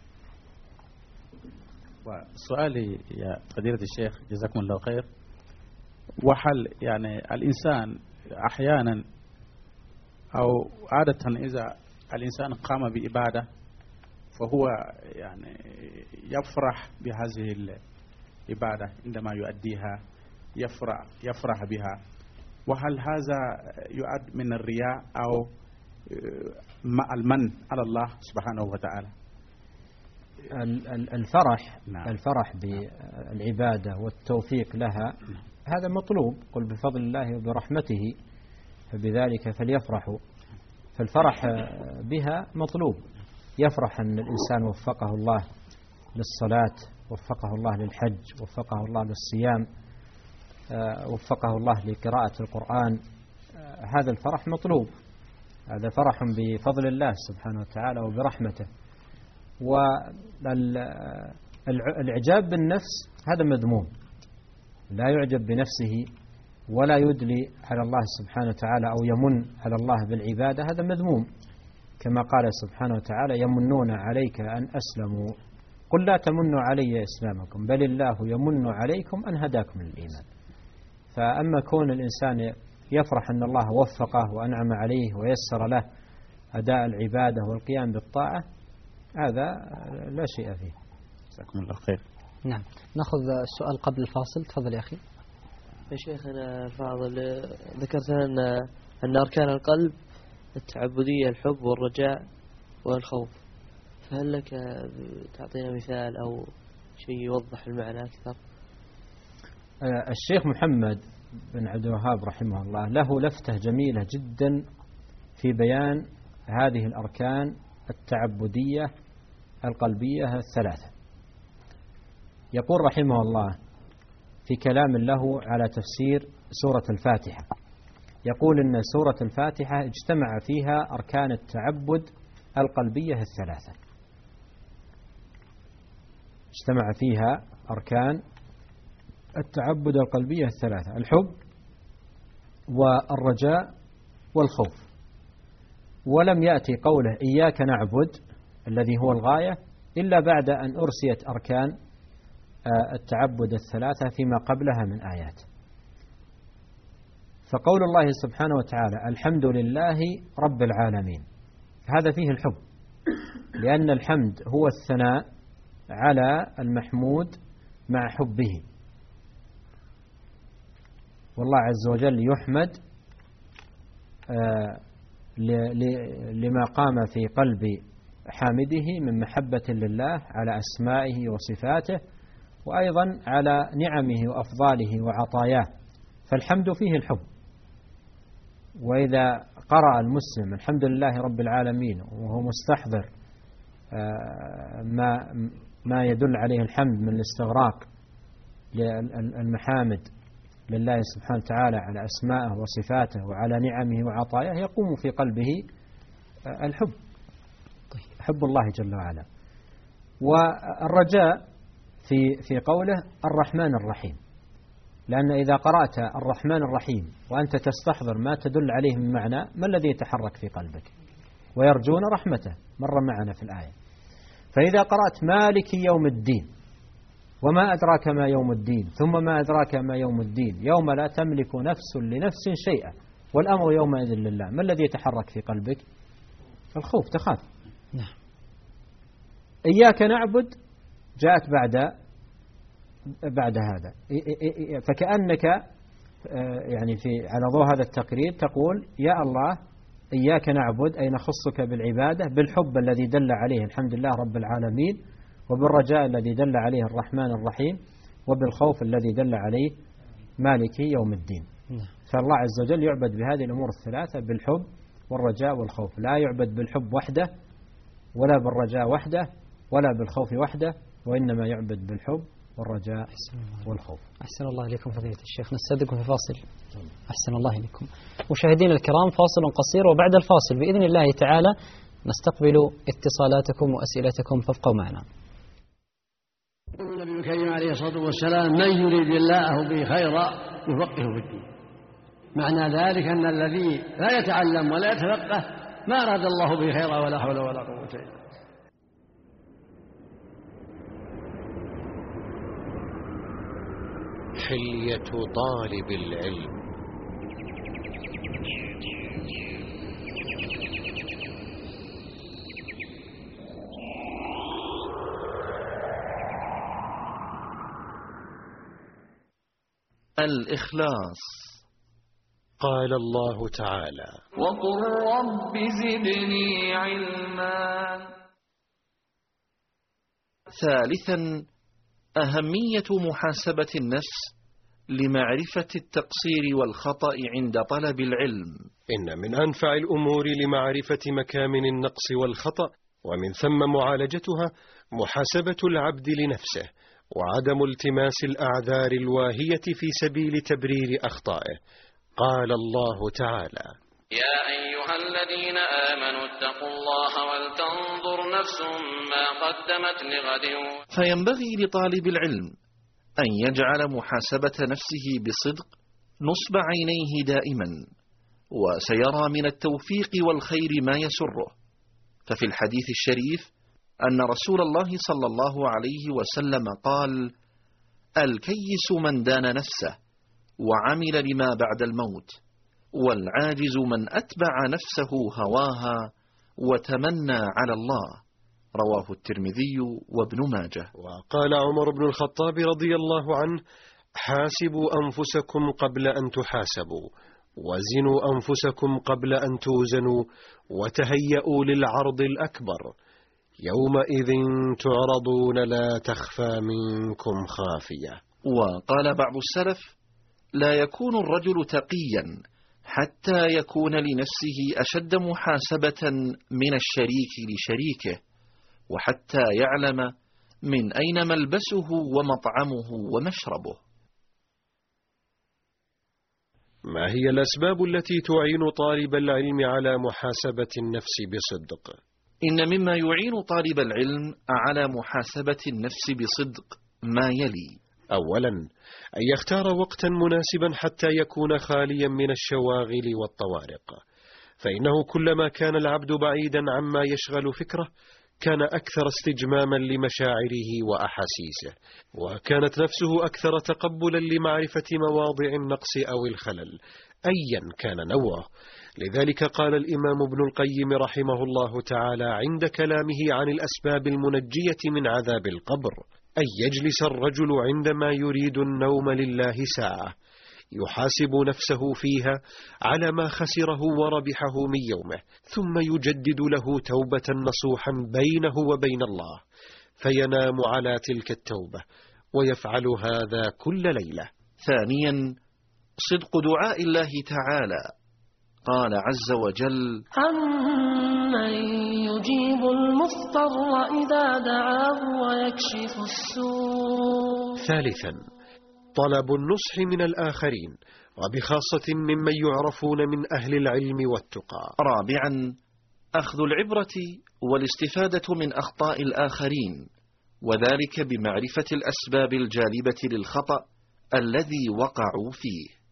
وسؤالي يا فضيلة الشيخ جزاكم الله خير، وهل يعني الإنسان أحيانا أو عادة إذا الإنسان قام بإبادة فهو يعني يفرح بهذه الإبادة عندما يؤديها، يفرح يفرح بها، وهل هذا يؤد من الرياء أو المن على الله سبحانه وتعالى؟ الفرح نعم. الفرح بالعبادة والتوفيق لها هذا مطلوب. قل بفضل الله وبرحمته فبذلك فليفرحوا. فالفرح بها مطلوب، يفرح أن الإنسان وفقه الله للصلاة، وفقه الله للحج، وفقه الله للصيام، وفقه الله لقراءة القرآن. هذا الفرح مطلوب، هذا فرح بفضل الله سبحانه وتعالى وبرحمته. والإعجاب بالنفس هذا مذموم، لا يعجب بنفسه ولا يدلي على الله سبحانه وتعالى أو يمن على الله بالعبادة، هذا مذموم، كما قال سبحانه وتعالى: يمنون عليك أن أسلموا قل لا تمنوا علي إسلامكم بل الله يمن عليكم أن هداكم للإيمان. فأما كون الإنسان يفرح أن الله وفقه وأنعم عليه ويسر له أداء العبادة والقيام بالطاعة، هذا لا شيء فيه. جزاكم الله خير. نعم، نأخذ السؤال قبل الفاصل. تفضل يا أخي. يا شيخنا الفاضل، ذكرت أن أن أركان القلب التعبدية الحب والرجاء والخوف، فهل لك تعطينا مثال أو شيء يوضح المعنى أكثر؟ الشيخ محمد بن عبد الوهاب رحمه الله له لفتة جميلة جدا في بيان هذه الأركان التعبدية القلبية الثلاثة. يقول رحمه الله في كلام له على تفسير سورة الفاتحة، يقول إن سورة الفاتحة اجتمع فيها أركان التعبد القلبية الثلاثة، اجتمع فيها أركان التعبد القلبية الثلاثة: الحب والرجاء والخوف. ولم يأتي قوله إياك نعبد الذي هو الغاية إلا بعد أن أرسيت أركان التعبد الثلاثة فيما قبلها من آيات. فقول الله سبحانه وتعالى الحمد لله رب العالمين، هذا فيه الحب، لأن الحمد هو الثناء على المحمود مع حبه، والله عز وجل يحمد لما قام في قلب حامده من محبة لله على أسمائه وصفاته، وأيضا على نعمه وأفضاله وعطاياه، فالحمد فيه الحب. وإذا قرأ المسلم الحمد لله رب العالمين وهو مستحضر ما ما يدل عليه الحمد من الاستغراق للمحامد لله سبحانه وتعالى على أسمائه وصفاته وعلى نعمه وعطاياه، يقوم في قلبه الحب، حب الله جل وعلا. والرجاء في في قوله الرحمن الرحيم، لأن إذا قرأت الرحمن الرحيم وأنت تستحضر ما تدل عليه من معنى، ما الذي يتحرك في قلبك؟ ويرجون رحمته، مر معنا في الآية. فإذا قرأت مالك يوم الدين وما أدراك ما يوم الدين ثم ما أدراك ما يوم الدين يوم لا تملك نفس لنفس شيئا والأمر يومئذ لله، ما الذي يتحرك في قلبك؟ الخوف، تخاف. نعم. إياك نعبد جاءت بعد بعد هذا، فكأنك يعني في على ضوء هذا التقرير تقول يا الله إياك نعبد أي نخصك بالعبادة بالحب الذي دل عليه الحمد لله رب العالمين، وبالرجاء الذي دل عليه الرحمن الرحيم، وبالخوف الذي دل عليه مالك يوم الدين. فالله عز وجل يعبد بهذه الأمور الثلاثة، بالحب والرجاء والخوف، لا يعبد بالحب وحده ولا بالرجاء وحده ولا بالخوف وحده، وإنما يعبد بالحب والرجاء والخوف. أحسن الله إليكم فضيلة الشيخ. نستأذنكم في فاصل. أحسن الله إليكم مشاهدينا الكرام، فاصل قصير وبعد الفاصل بإذن الله تعالى نستقبل اتصالاتكم وأسئلتكم، فابقوا معنا. النبي الكريم عليه الصلاة والسلام من يريد الله به خيرا يفقهه في الدين. معنى ذلك أن الذي لا يتعلم ولا يتفقه ما أراد الله به خيرا ولا حول ولا قوة إلا بالله. حلية طالب العلم. الإخلاص. قال الله تعالى: وقل رب زدني علما. ثالثا، أهمية محاسبة النفس لمعرفة التقصير والخطأ عند طلب العلم. إن من أنفع الأمور لمعرفة مكامن النقص والخطأ ومن ثم معالجتها محاسبة العبد لنفسه وعدم التماس الأعذار الواهية في سبيل تبرير أخطائه. قال الله تعالى: يا أيها الذين آمنوا اتقوا الله ولتنظر نفس ما قدمت لغد. فينبغي لطالب العلم أن يجعل محاسبة نفسه بصدق نصب عينيه دائما، وسيرى من التوفيق والخير ما يسره. ففي الحديث الشريف أن رسول الله صلى الله عليه وسلم قال: الكيس من دان نفسه وعمل لما بعد الموت، والعاجز من أتبع نفسه هواها وتمنى على الله. رواه الترمذي وابن ماجه. وقال عمر بن الخطاب رضي الله عنه: حاسبوا أنفسكم قبل أن تحاسبوا، وزنوا أنفسكم قبل أن توزنوا، وتهيئوا للعرض الأكبر، يومئذ تعرضون لا تخفى منكم خافية. وقال بعض السلف: لا يكون الرجل تقيا حتى يكون لنفسه أشد محاسبة من الشريك لشريكه، وحتى يعلم من أين ملبسه ومطعمه ومشربه. ما هي الأسباب التي تعين طالب العلم على محاسبة النفس بصدق؟ إن مما يعين طالب العلم على محاسبة النفس بصدق ما يلي: أولا، أن يختار وقتا مناسبا حتى يكون خاليا من الشواغل والطوارق، فإنه كلما كان العبد بعيدا عما يشغل فكره كان أكثر استجماما لمشاعره وأحاسيسه، وكانت نفسه أكثر تقبلا لمعرفة مواضع النقص أو الخلل أيا كان نوعه. لذلك قال الإمام ابن القيم رحمه الله تعالى عند كلامه عن الأسباب المنجية من عذاب القبر: أن يجلس الرجل عندما يريد النوم لله ساعة يحاسب نفسه فيها على ما خسره وربحه من يومه، ثم يجدد له توبة نصوحا بينه وبين الله، فينام على تلك التوبة، ويفعل هذا كل ليلة. ثانيا، صدق دعاء الله تعالى. قال عز وجل: أمن يجيب المضطر إذا دعاه ويكشف السوء. ثالثا، طلب النصح من الآخرين، وبخاصة ممن يعرفون من أهل العلم والتقى. رابعا، أخذ العبرة والاستفادة من أخطاء الآخرين، وذلك بمعرفة الأسباب الجالبة للخطأ الذي وقعوا فيه.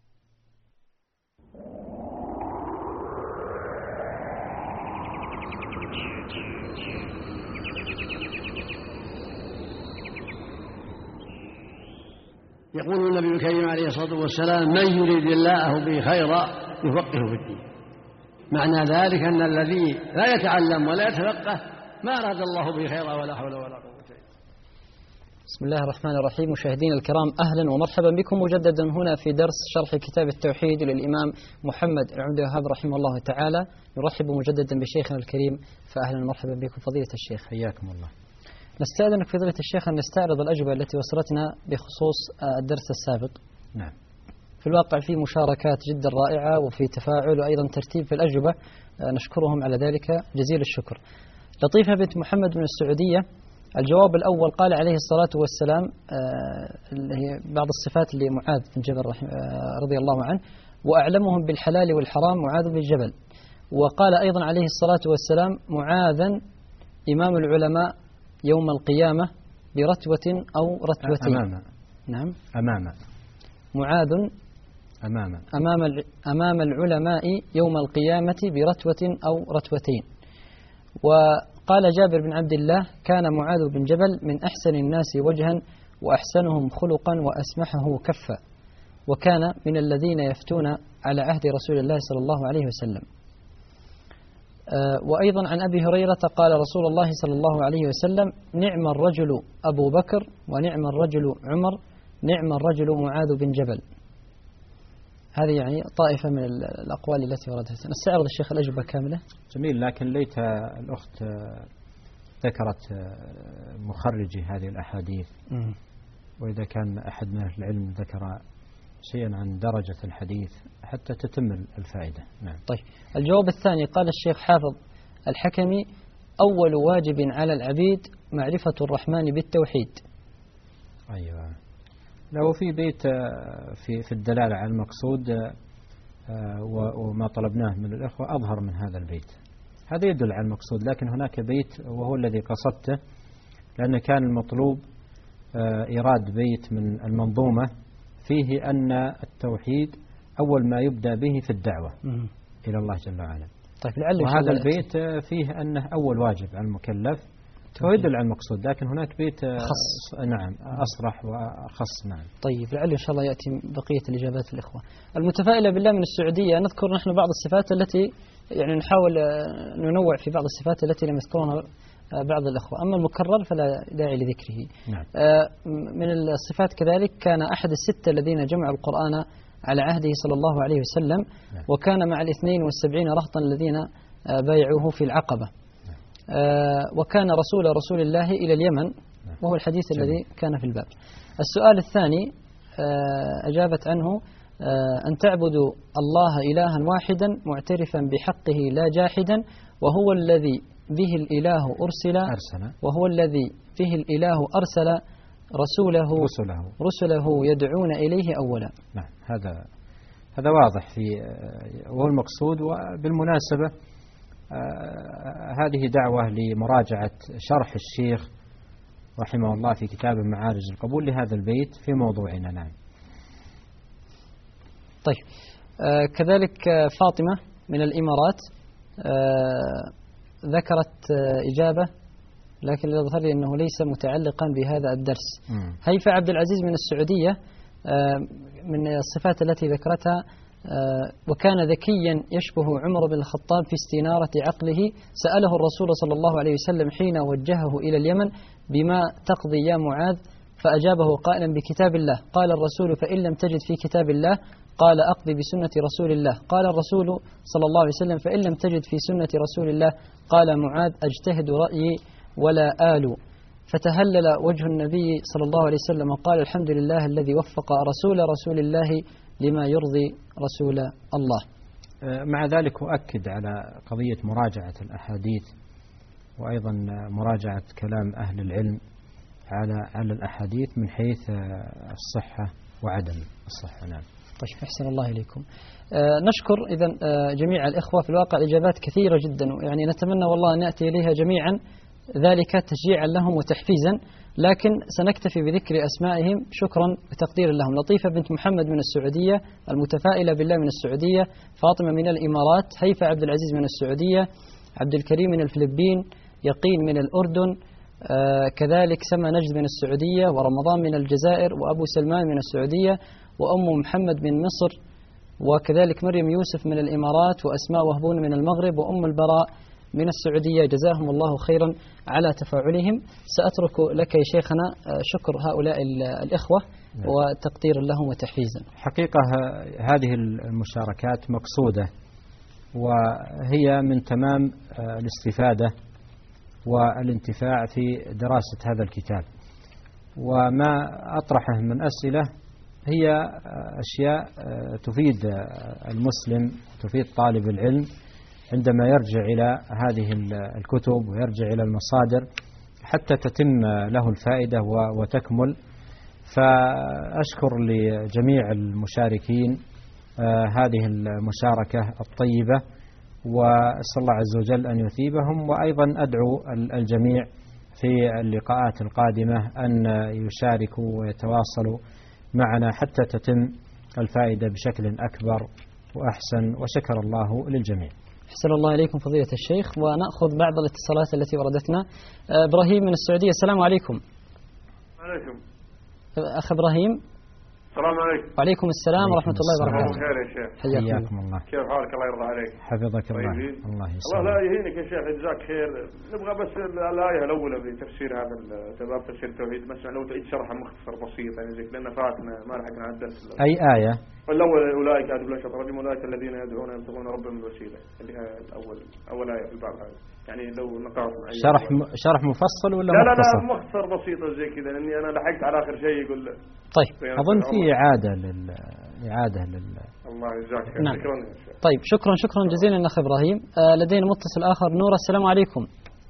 يقول النبي الكريم عليه الصلاة والسلام: من يريد الله به خيرا يفقهه في الدين. معنى ذلك أن الذي لا يتعلم ولا يتفقه ما أراد الله به خيرا ولا حول ولا قوة. بسم الله الرحمن الرحيم. مشاهدينا الكرام، أهلا ومرحبا بكم مجددا هنا في درس شرح كتاب التوحيد للإمام محمد بن عبد الوهاب رحمه الله تعالى. نرحب مجددا بشيخنا الكريم، فأهلا ومرحبا بكم فضيلة الشيخ. حياكم الله. نستأذنك فضيلة الشيخ أن نستعرض الأجوبة التي وصلتنا بخصوص الدرس السابق. نعم. في الواقع في مشاركات جدا رائعة وفي تفاعل وأيضا ترتيب في الأجوبة، نشكرهم على ذلك جزيل الشكر. لطيفة بنت محمد من السعودية، الجواب الأول قال عليه الصلاة والسلام اللي هي بعض الصفات لمعاذ بن جبل رضي الله عنه: وأعلمهم بالحلال والحرام معاذ بن جبل. وقال أيضا عليه الصلاة والسلام: معاذا إمام العلماء يوم القيامة برتوة أو رتوتين. أمام. نعم. أمام. معاذ أمام أمام أمام العلماء يوم القيامة برتوة أو رتوتين. وقال جابر بن عبد الله: كان معاذ بن جبل من أحسن الناس وجها وأحسنهم خلقا وأسمحه كفا، وكان من الذين يفتون على عهد رسول الله صلى الله عليه وسلم. وأيضا عن أبي هريرة قال رسول الله صلى الله عليه وسلم: نعم الرجل أبو بكر ونعم الرجل عمر نعم الرجل معاذ بن جبل. هذه يعني طائفة من الأقوال التي وردت. نستعرض الشيخ الأجوبة كاملة. جميل، لكن ليت الأخت ذكرت مخرجي هذه الأحاديث، م. وإذا كان أحد من أهل العلم ذكر شيئا عن درجة الحديث حتى تتم الفائدة. نعم. طيب، الجواب الثاني قال الشيخ حافظ الحكمي: أول واجب على العبيد معرفة الرحمن بالتوحيد. أيوة، لو في بيت في في الدلالة على المقصود وما طلبناه من الإخوة أظهر من هذا البيت، هذا يدل على المقصود. لكن هناك بيت وهو الذي قصدته، لأن كان المطلوب إيراد بيت من المنظومة فيه أن التوحيد أول ما يبدأ به في الدعوة م- إلى الله جل وعلا. طيب، وهذا البيت فيه أنه أول واجب على المكلف، هو يدل على المقصود. لكن هناك بيت خص، نعم، أصرح وأخص. نعم. طيب، لعله إن شاء الله يأتي بقية الإجابات الإخوة. المتفائلة بالله من السعودية: نذكر نحن بعض الصفات التي يعني نحاول ننوع في بعض الصفات التي لم يذكرونها بعض الأخوة، أما المكرر فلا داعي لذكره. نعم. من الصفات كذلك: كان أحد الستة الذين جمعوا القرآن على عهده صلى الله عليه وسلم، نعم. وكان مع الاثنين والسبعين رهطا الذين بايعوه في العقبة. آه وكان رسول رسول الله إلى اليمن، وهو الحديث جميل. الذي كان في الباب. السؤال الثاني آه أجابت عنه: آه أن تعبدوا الله إلها واحدا معترفا بحقه لا جاحدا، وهو الذي به الإله أرسل, أرسل وهو الذي به الإله أرسل رسوله رسله, رسله يدعون إليه أولا. نعم، هذا هذا واضح في وهو المقصود. وبالمناسبة آه هذه دعوة لمراجعة شرح الشيخ رحمه الله في كتاب معارج القبول لهذا البيت في موضوعنا. نعم. طيب، آه كذلك آه فاطمة من الإمارات آه ذكرت آه إجابة، لكن يظهر لي أنه ليس متعلقا بهذا الدرس. م. هيفاء عبد العزيز من السعودية آه من الصفات التي ذكرتها: آه وكان ذكيا يشبه عمر بن الخطاب في استنارة عقله، سأله الرسول صلى الله عليه وسلم حين وجهه إلى اليمن: بما تقضي يا معاذ؟ فأجابه قائلا: بكتاب الله. قال الرسول: فإن لم تجد في كتاب الله؟ قال: أقضي بسنة رسول الله. قال الرسول صلى الله عليه وسلم: فإن لم تجد في سنة رسول الله؟ قال معاذ: أجتهد رأيي ولا آل. فتهلل وجه النبي صلى الله عليه وسلم وقال: الحمد لله الذي وفق رسول رسول الله لما يرضي رسول الله. مع ذلك أؤكد على قضية مراجعة الأحاديث، وأيضا مراجعة كلام أهل العلم على على الأحاديث من حيث الصحة وعدم الصحة. نعم. طيب، أحسن الله إليكم. آه نشكر إذن آه جميع الإخوة. في الواقع إجابات كثيرة جدا، يعني نتمنى والله أن نأتي إليها جميعا، ذلك تشجيعا لهم وتحفيزا، لكن سنكتفي بذكر أسمائهم شكرا وتقديرا لهم. لطيفة بنت محمد من السعودية، المتفائلة بالله من السعودية، فاطمة من الإمارات، هيفاء عبد العزيز من السعودية، عبد الكريم من الفلبين، يقين من الأردن، آه كذلك سما نجد من السعودية، ورمضان من الجزائر، وأبو سلمان من السعودية، وأم محمد من مصر، وكذلك مريم يوسف من الإمارات، وأسماء وهبون من المغرب، وأم البراء من السعودية. جزاهم الله خيرا على تفاعلهم. سأترك لك يا شيخنا شكر هؤلاء الإخوة وتقدير لهم وتحفيزا. حقيقة هذه المشاركات مقصودة، وهي من تمام الاستفادة والانتفاع في دراسة هذا الكتاب. وما أطرحه من أسئلة هي أشياء تفيد المسلم، تفيد طالب العلم عندما يرجع إلى هذه الكتب ويرجع إلى المصادر حتى تتم له الفائدة وتكمل. فأشكر لجميع المشاركين هذه المشاركة الطيبة، وأسأل الله عز وجل أن يثيبهم. وأيضا أدعو الجميع في اللقاءات القادمة أن يشاركوا ويتواصلوا معنا حتى تتم الفائدة بشكل أكبر وأحسن، وشكر الله للجميع. أحسن الله إليكم فضيلة الشيخ. ونأخذ بعض الاتصالات التي وردتنا. إبراهيم من السعودية، السلام عليكم. عليكم. أخ إبراهيم. السلام عليكم. وعليكم السلام ورحمة الله وبركاته. خير يا شيخ. حياكم الله. كيف حالك؟ الله يرضى عليك. حفظك الله. الله يسلمك. الله لا يهينك يا شيخ، جزاك خير. نبغى بس الآية الأولى بتفسير هذا باب تفسير التوحيد، مثلا لو تعيد شرحها مختصر بسيط يعني زي لأن فاتنا ما لحقنا على الدرس. أي آية؟ الأول أولئك أدب لا شطر رجم أولئك الذين يدعون يبتغون ربهم الوسيلة، اللي هي الأول أول آية في الباب هذا. يعني لو نقاط شرح م... شرح مفصل ولا لا مختصر؟ لا لا مختصر بسيط زي كذا، لأني أنا لحقت على آخر شيء يقول. طيب أظن في إعادة لل إعادة لل الله يجزاك خير. نعم. شكرا. طيب شكرا شكرا جزيلا أخ إبراهيم. آه لدينا متصل آخر. نورة، السلام عليكم.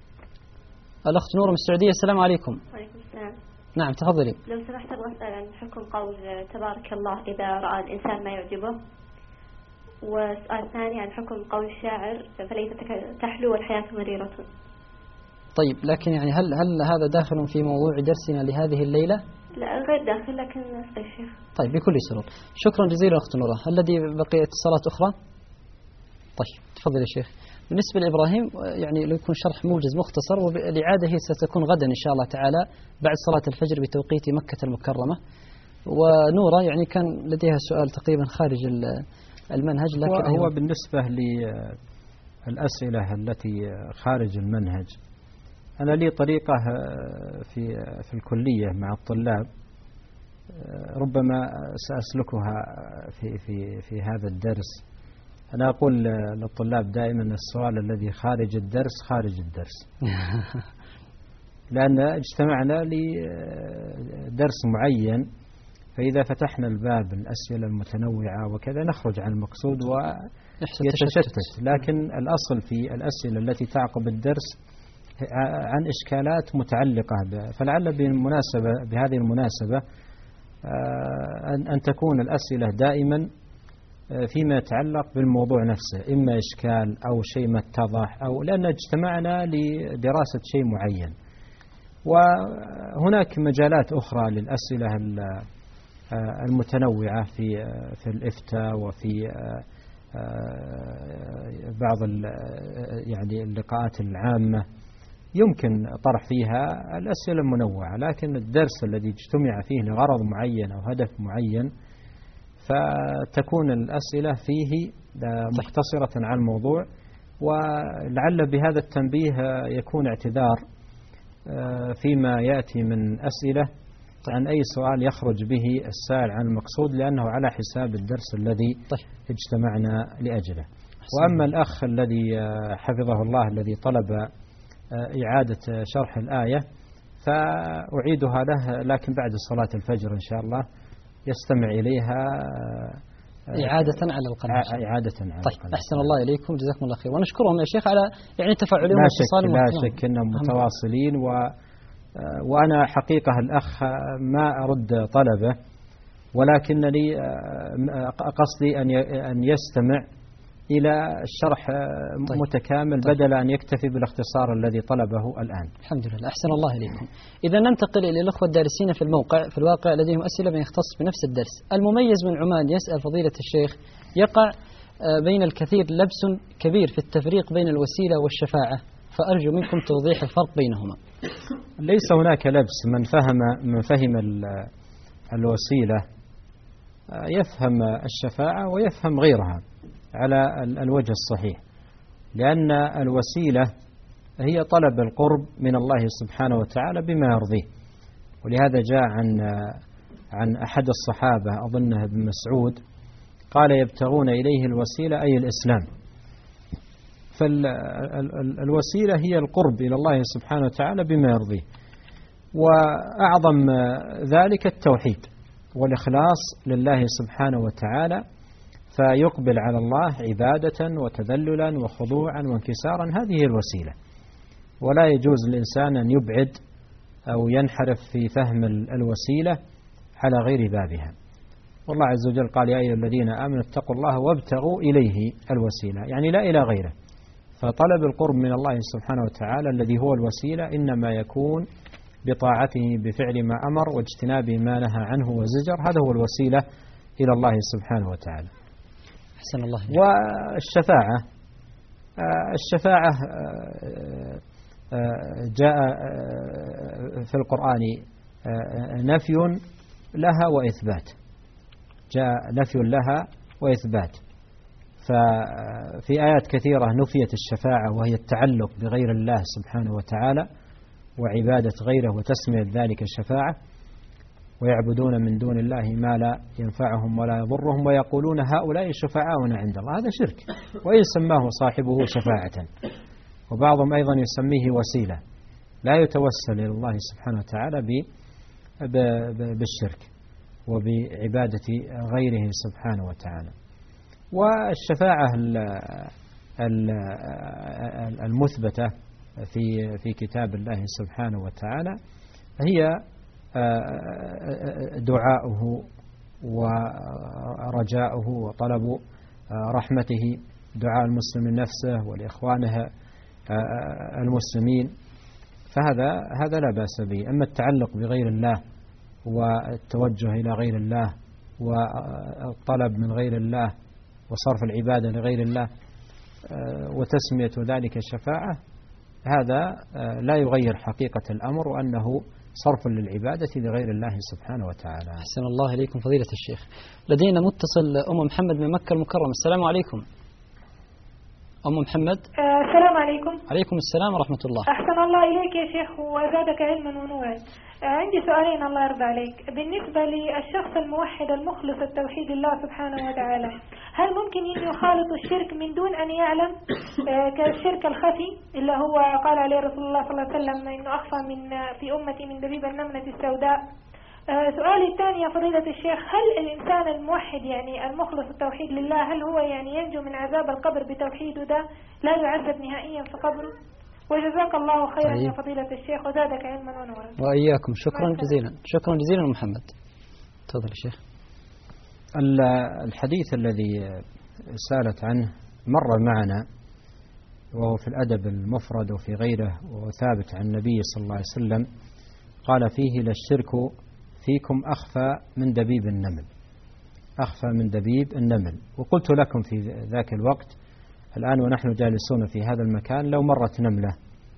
الأخت نورة من السعودية، السلام عليكم. وعليكم السلام. نعم تفضلي. لو سمحت أبغى أسأل عن حكم قول تبارك الله إذا رأى الإنسان ما يعجبه، وسؤال ثاني عن حكم قول الشاعر فليس تحلو والحياة مريرة. طيب لكن يعني هل هل هذا داخل في موضوع درسنا لهذه الليلة؟ لا غير داخل، لكن أسأل الشيخ. طيب بكل سرور. شكرا جزيلا أخت نورة. هل لدي بقي اتصالات أخرى؟ طيب تفضل يا شيخ. بالنسبة لإبراهيم يعني لو يكون شرح موجز مختصر، والإعادة هي ستكون غدا إن شاء الله تعالى بعد صلاة الفجر بتوقيت مكة المكرمة. ونورة يعني كان لديها سؤال تقريبا خارج المنهج، لكن هو بالنسبة للأسئلة التي خارج المنهج، أنا لي طريقة في في الكلية مع الطلاب ربما سأسلكها في في في هذا الدرس. أنا أقول للطلاب دائما السؤال الذي خارج الدرس خارج الدرس، لأن اجتمعنا لدرس معين، فإذا فتحنا الباب الأسئلة المتنوعة وكذا نخرج عن المقصود ويتشتت. لكن الأصل في الأسئلة التي تعقب الدرس عن إشكالات متعلقة به، فلعل بالمناسبة بهذه المناسبة أن تكون الأسئلة دائما فيما يتعلق بالموضوع نفسه، إما إشكال أو شيء ما اتضح، أو لأن اجتمعنا لدراسة شيء معين. وهناك مجالات أخرى للأسئلة المتنوعة في في الإفتاء وفي بعض يعني اللقاءات العامة يمكن طرح فيها الأسئلة المنوعة، لكن الدرس الذي اجتمع فيه لغرض معين أو هدف معين فتكون الأسئلة فيه مختصرة على الموضوع. ولعل بهذا التنبيه يكون اعتذار فيما يأتي من أسئلة عن أي سؤال يخرج به السائل عن المقصود، لأنه على حساب الدرس الذي اجتمعنا لأجله. وأما الأخ الذي حفظه الله الذي طلب إعادة شرح الآية فأعيدها له، لكن بعد صلاة الفجر إن شاء الله يستمع إليها إعادة على القناة. إعادة على طيب القناة. أحسن الله إليكم، جزاكم الله خير، ونشكرهم يا شيخ على يعني تفاعلهم واتصالهم. لا شك لا شك أنهم متواصلين، و وأنا حقيقة الأخ ما أرد طلبه، ولكنني قصدي أن يستمع إلى الشرح طيب. متكامل طيب. بدل أن يكتفي بالاختصار الذي طلبه الآن. الحمد لله، أحسن الله إليكم. إذا ننتقل إلى الأخوة الدارسين في الموقع. في الواقع لديهم أسئلة من يختص بنفس الدرس. المميز من عمان يسأل فضيلة الشيخ: يقع بين الكثير لبس كبير في التفريق بين الوسيلة والشفاعة، فأرجو منكم توضيح الفرق بينهما. ليس هناك لبس. من فهم من فهم الوسيلة يفهم الشفاعة ويفهم غيرها على الوجه الصحيح، لأن الوسيلة هي طلب القرب من الله سبحانه وتعالى بما يرضيه. ولهذا جاء عن عن أحد الصحابة أظنه ابن مسعود قال يبتغون إليه الوسيلة أي الإسلام. فالوسيلة هي القرب إلى الله سبحانه وتعالى بما يرضيه، وأعظم ذلك التوحيد والإخلاص لله سبحانه وتعالى، فيقبل على الله عبادة وتذللا وخضوعا وانكسارا. هذه الوسيلة، ولا يجوز للإنسان أن يبعد أو ينحرف في فهم الوسيلة على غير بابها. والله عز وجل قال يا أيها الذين آمنوا اتقوا الله وابتغوا إليه الوسيلة، يعني لا إلى غيره. فطلب القرب من الله سبحانه وتعالى الذي هو الوسيلة إنما يكون بطاعته بفعل ما أمر واجتناب ما نهى عنه وزجر، هذا هو الوسيلة إلى الله سبحانه وتعالى. حسن الله. والشفاعة الشفاعة جاء في القرآن نفي لها وإثبات، جاء نفي لها وإثبات. ففي آيات كثيرة نفيت الشفاعة، وهي التعلق بغير الله سبحانه وتعالى وعبادة غيره وتسمية ذلك الشفاعة، ويعبدون من دون الله ما لا ينفعهم ولا يضرهم ويقولون هؤلاء شفعاؤنا عند الله. هذا شرك، وإن سماه صاحبه شفاعة. وبعضهم أيضا يسميه وسيلة، لا يتوسل إلى الله سبحانه وتعالى بالشرك وبعبادة غيره سبحانه وتعالى. والشفاعة المثبتة في في كتاب الله سبحانه وتعالى هي دعاؤه ورجاؤه وطلب رحمته، دعاء المسلم نفسه ولإخوانه المسلمين، فهذا هذا لا بأس به. أما التعلق بغير الله والتوجه إلى غير الله والطلب من غير الله وصرف العبادة لغير الله وتسمية ذلك الشفاعة، هذا لا يغير حقيقة الأمر، وأنه صرف للعبادة لغير الله سبحانه وتعالى. أحسن الله إليكم فضيلة الشيخ. لدينا متصل أم محمد من مكة المكرمة. السلام عليكم أم محمد. آه السلام عليكم. عليكم السلام ورحمة الله. أحسن الله إليك يا شيخ وزادك علما ونورا. آه عندي سؤالين الله يرضى عليك. بالنسبة للشخص الموحد المخلص التوحيد لله سبحانه وتعالى، هل ممكن أن يخالط الشرك من دون أن يعلم آه كالشرك الخفي اللي هو قال عليه رسول الله صلى الله عليه وسلم إنه أخفى من في أمتي من دبيب النملة السوداء؟ آه سؤالي الثاني يا فضيلة الشيخ، هل الإنسان الموحد يعني المخلص التوحيد لله هل هو يعني ينجو من عذاب القبر بتوحيده ده، لا يعذب نهائيا في قبره؟ وجزاك الله خيرا طيب. يا فضيلة الشيخ وزادك علما ونورا. وإياكم. شكرا جزيلا. شكرا جزيلا محمد. تفضل يا شيخ. الحديث الذي سالت عنه مر معنا، وهو في الأدب المفرد وفي غيره، وثابت عن النبي صلى الله عليه وسلم قال فيه للشرك فيكم أخفى من دبيب النمل، أخفى من دبيب النمل. وقلت لكم في ذاك الوقت الآن ونحن جالسون في هذا المكان لو مرت نملة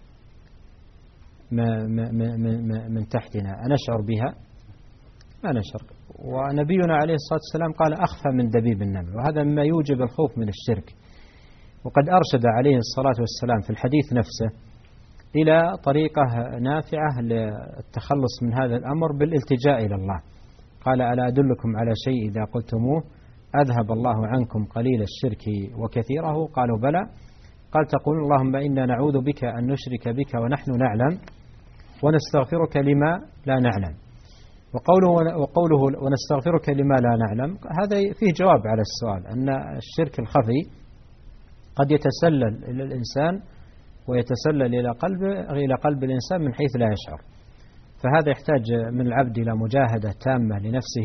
من تحتنا أنشعر بها؟ ما نشعر. ونبينا عليه الصلاة والسلام قال أخفى من دبيب النمل، وهذا مما يوجب الخوف من الشرك. وقد أرشد عليه الصلاة والسلام في الحديث نفسه إلى طريقة نافعة للتخلص من هذا الأمر بالالتجاء إلى الله. قال ألا أدلكم على شيء إذا قلتموه أذهب الله عنكم قليل الشرك وكثيره؟ قالوا بلى. قال تقول اللهم إنا نعوذ بك أن نشرك بك ونحن نعلم ونستغفرك لما لا نعلم. وقوله, وقوله ونستغفرك لما لا نعلم هذا فيه جواب على السؤال، أن الشرك الخفي قد يتسلل إلى الإنسان ويتسلل إلى قلب إلى قلب الإنسان من حيث لا يشعر، فهذا يحتاج من العبد إلى مجاهدة تامة لنفسه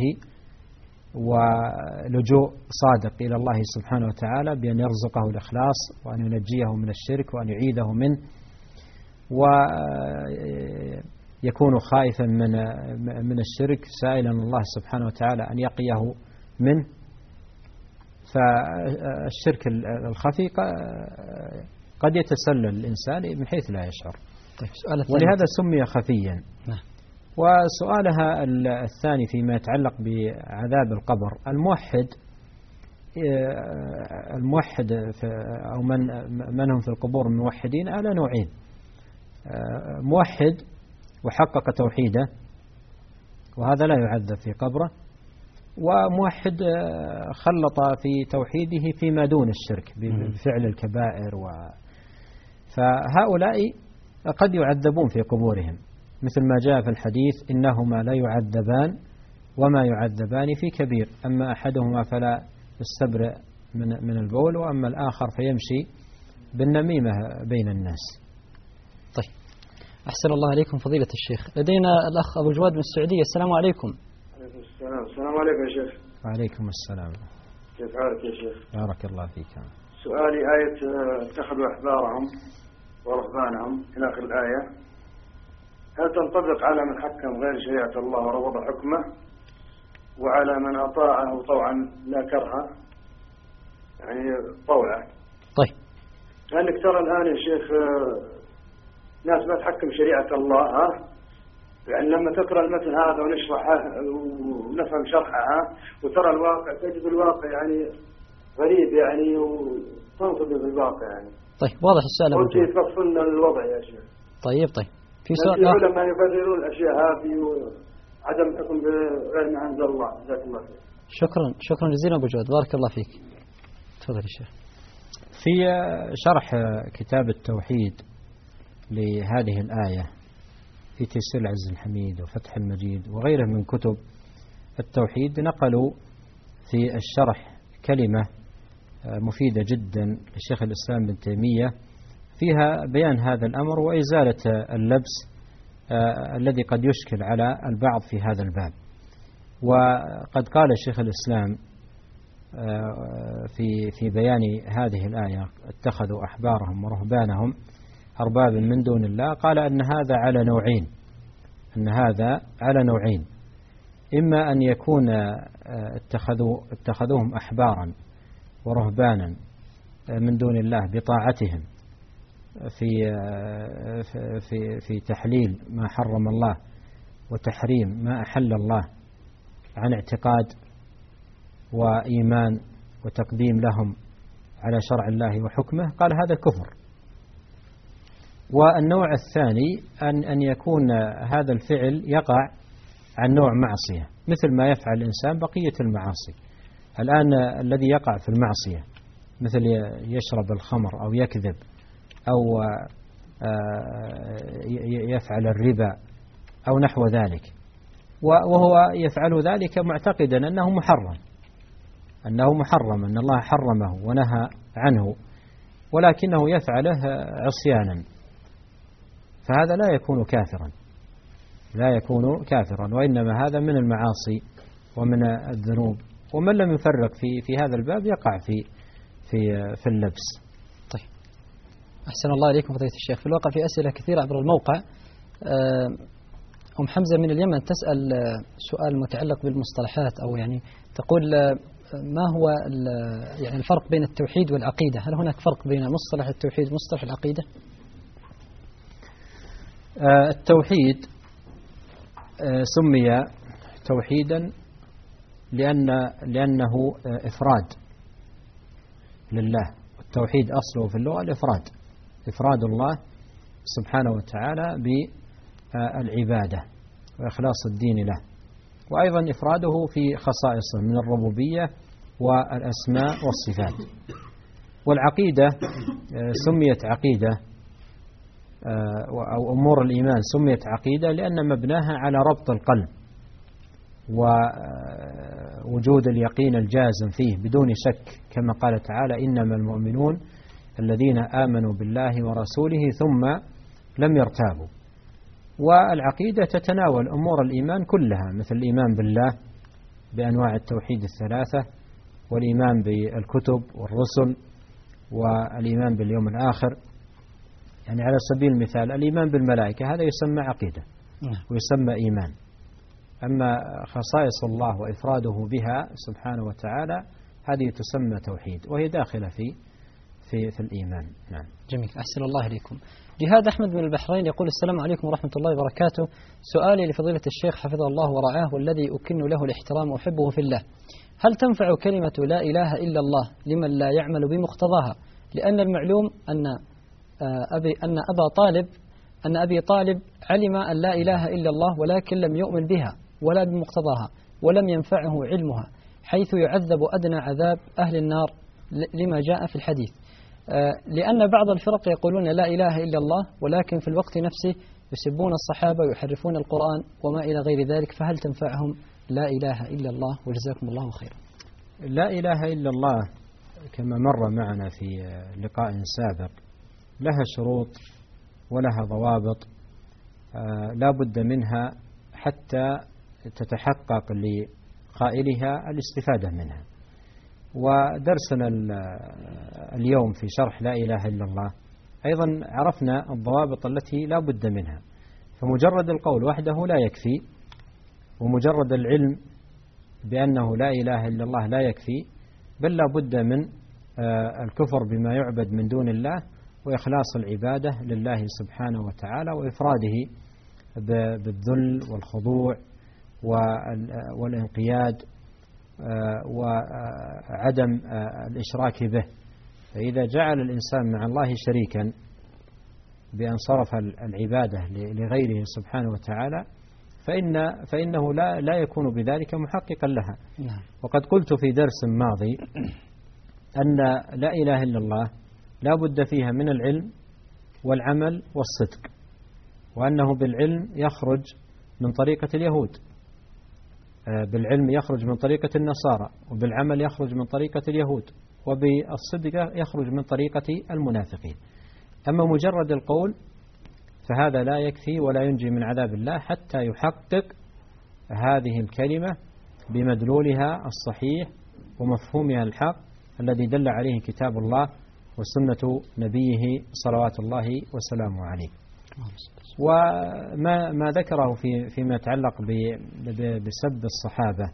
ولجوء صادق إلى الله سبحانه وتعالى بأن يرزقه الإخلاص وأن ينجيه من الشرك وأن يعيده منه، ويكون خائفا من من الشرك سائلا الله سبحانه وتعالى أن يقيه منه. فالشرك الخفي قد يتسلل الإنسان من حيث لا يشعر. طيب سؤال ولهذا سمي خفيا. نعم. وسؤالها الثاني فيما يتعلق بعذاب القبر، الموحد الموحد أو من من هم في القبور الموحدين على نوعين: موحد وحقق توحيده وهذا لا يعذب في قبره، وموحد خلط في توحيده فيما دون الشرك بفعل الكبائر، و فهؤلاء قد يعذبون في قبورهم، مثل ما جاء في الحديث: إنهما لا يعذبان وما يعذبان في كبير، أما أحدهما فلا يستبرئ من من البول، وأما الآخر فيمشي بالنميمة بين الناس. طيب أحسن الله عليكم فضيلة الشيخ. لدينا الأخ أبو جواد من السعودية. السلام عليكم. عليكم السلام. السلام عليكم يا شيخ. وعليكم السلام. كيف حالك يا شيخ؟ بارك الله فيك. سؤالي آية اتخذوا أحبارهم ورهبانهم إلى آخر الآية، هل تنطبق على من حكم غير شريعة الله ورفض حكمه، وعلى من أطاعه طوعا لا كرها، يعني طوعا؟ طيب لأنك ترى الآن يا شيخ ناس ما تحكم شريعة الله، ها يعني لما تقرأ المثل هذا ونشرحه ونفهم شرحها وترى الواقع تجد الواقع يعني غريب يعني وتنصدم في الواقع يعني. طيب واضح السؤال أبو جواد. يفصلنا الوضع يا شيخ. طيب طيب في سؤال آخر. العلماء يبررون الأشياء هذه وعدم حكم بغير ما أنزل الله. جزاك الله خير. شكرا شكرا جزيلا أبو جواد، بارك الله فيك. تفضل يا شيخ. في شرح كتاب التوحيد لهذه الآية في تيسير العز الحميد وفتح المجيد وغيره من كتب التوحيد، نقلوا في الشرح كلمة مفيدة جدا للشيخ الإسلام بن تيمية فيها بيان هذا الأمر وإزالة اللبس الذي قد يشكل على البعض في هذا الباب. وقد قال الشيخ الإسلام في في بيان هذه الآية: اتخذوا أحبارهم ورهبانهم أربابا من دون الله، قال أن هذا على نوعين، أن هذا على نوعين: إما أن يكون اتخذوا اتخذوهم أحبارا ورهبانا من دون الله بطاعتهم في في في تحليل ما حرم الله وتحريم ما أحل الله عن اعتقاد وإيمان وتقديم لهم على شرع الله وحكمه، قال هذا كفر. والنوع الثاني أن أن يكون هذا الفعل يقع عن نوع معصية، مثل ما يفعل الإنسان بقية المعاصي. الآن الذي يقع في المعصية مثل يشرب الخمر أو يكذب أو يفعل الربا أو نحو ذلك، وهو يفعل ذلك معتقدا أنه محرم أنه محرم أن الله حرمه ونهى عنه، ولكنه يفعله عصيانا، فهذا لا يكون كافرا لا يكون كافرا وإنما هذا من المعاصي ومن الذنوب، ومن لم يفرق في في هذا الباب يقع في في في اللبس. طيب أحسن الله إليكم فضيلة الشيخ. في الواقع في أسئلة كثيرة عبر الموقع. أم حمزة من اليمن تسأل سؤال متعلق بالمصطلحات، أو يعني تقول ما هو يعني الفرق بين التوحيد والعقيدة؟ هل هناك فرق بين مصطلح التوحيد ومصطلح العقيدة؟ التوحيد سمي توحيدا لأن لأنه إفراد لله، والتوحيد أصله في اللغة الإفراد، إفراد الله سبحانه وتعالى بالعبادة وإخلاص الدين له، وأيضا إفراده في خصائصه من الربوبية والأسماء والصفات. والعقيدة سميت عقيدة أو أمور الإيمان سميت عقيدة لأن مبناها على ربط القلب ووجود اليقين الجازم فيه بدون شك، كما قال تعالى: إنما المؤمنون الذين آمنوا بالله ورسوله ثم لم يرتابوا. والعقيدة تتناول أمور الإيمان كلها، مثل الإيمان بالله بأنواع التوحيد الثلاثة، والإيمان بالكتب والرسل، والإيمان باليوم الآخر. يعني على سبيل المثال الإيمان بالملائكة هذا يسمى عقيدة ويسمى إيمان. أما خصائص الله وإفراده بها سبحانه وتعالى هذه تسمى توحيد، وهي داخلة في في في الإيمان. نعم. جميل، أحسن الله إليكم. جهاد أحمد من البحرين يقول: السلام عليكم ورحمة الله وبركاته. سؤالي لفضيلة الشيخ حفظه الله ورعاه والذي أكن له الاحترام وأحبه في الله: هل تنفع كلمة لا إله إلا الله لمن لا يعمل بمقتضاها؟ لأن المعلوم أن أبي أن أبا طالب أن أبي طالب علم أن لا إله إلا الله ولكن لم يؤمن بها ولا بمقتضاها ولم ينفعه علمها، حيث يعذب أدنى عذاب أهل النار لما جاء في الحديث. لأن بعض الفرق يقولون لا إله إلا الله ولكن في الوقت نفسه يسبون الصحابة ويحرفون القرآن وما إلى غير ذلك، فهل تنفعهم لا إله إلا الله؟ وجزاكم الله خيرا. لا إله إلا الله كما مر معنا في لقاء سابق لها شروط ولها ضوابط لا بد منها حتى تتحقق لقائلها الاستفادة منها. ودرسنا اليوم في شرح لا إله إلا الله أيضا عرفنا الضوابط التي لا بد منها. فمجرد القول وحده لا يكفي، ومجرد العلم بأنه لا إله إلا الله لا يكفي، بل لا بد من الكفر بما يعبد من دون الله وإخلاص العبادة لله سبحانه وتعالى وإفراده بالذل والخضوع والانقياد وعدم الإشراك به. فإذا جعل الإنسان مع الله شريكا بأن صرف العبادة لغيره سبحانه وتعالى فإن فإنه لا لا يكون بذلك محققا لها. وقد قلت في درس ماضي أن لا إله إلا الله لا بد فيها من العلم والعمل والصدق، وأنه بالعلم يخرج من طريقة اليهود، بالعلم يخرج من طريقة النصارى، وبالعمل يخرج من طريقة اليهود، وبالصدق يخرج من طريقة المنافقين. أما مجرد القول فهذا لا يكفي ولا ينجي من عذاب الله حتى يحقق هذه الكلمة بمدلولها الصحيح ومفهومها الحق الذي دل عليه كتاب الله وسنة نبيه صلوات الله وسلامه عليه. وما ما ذكره في فيما يتعلق بسب الصحابة،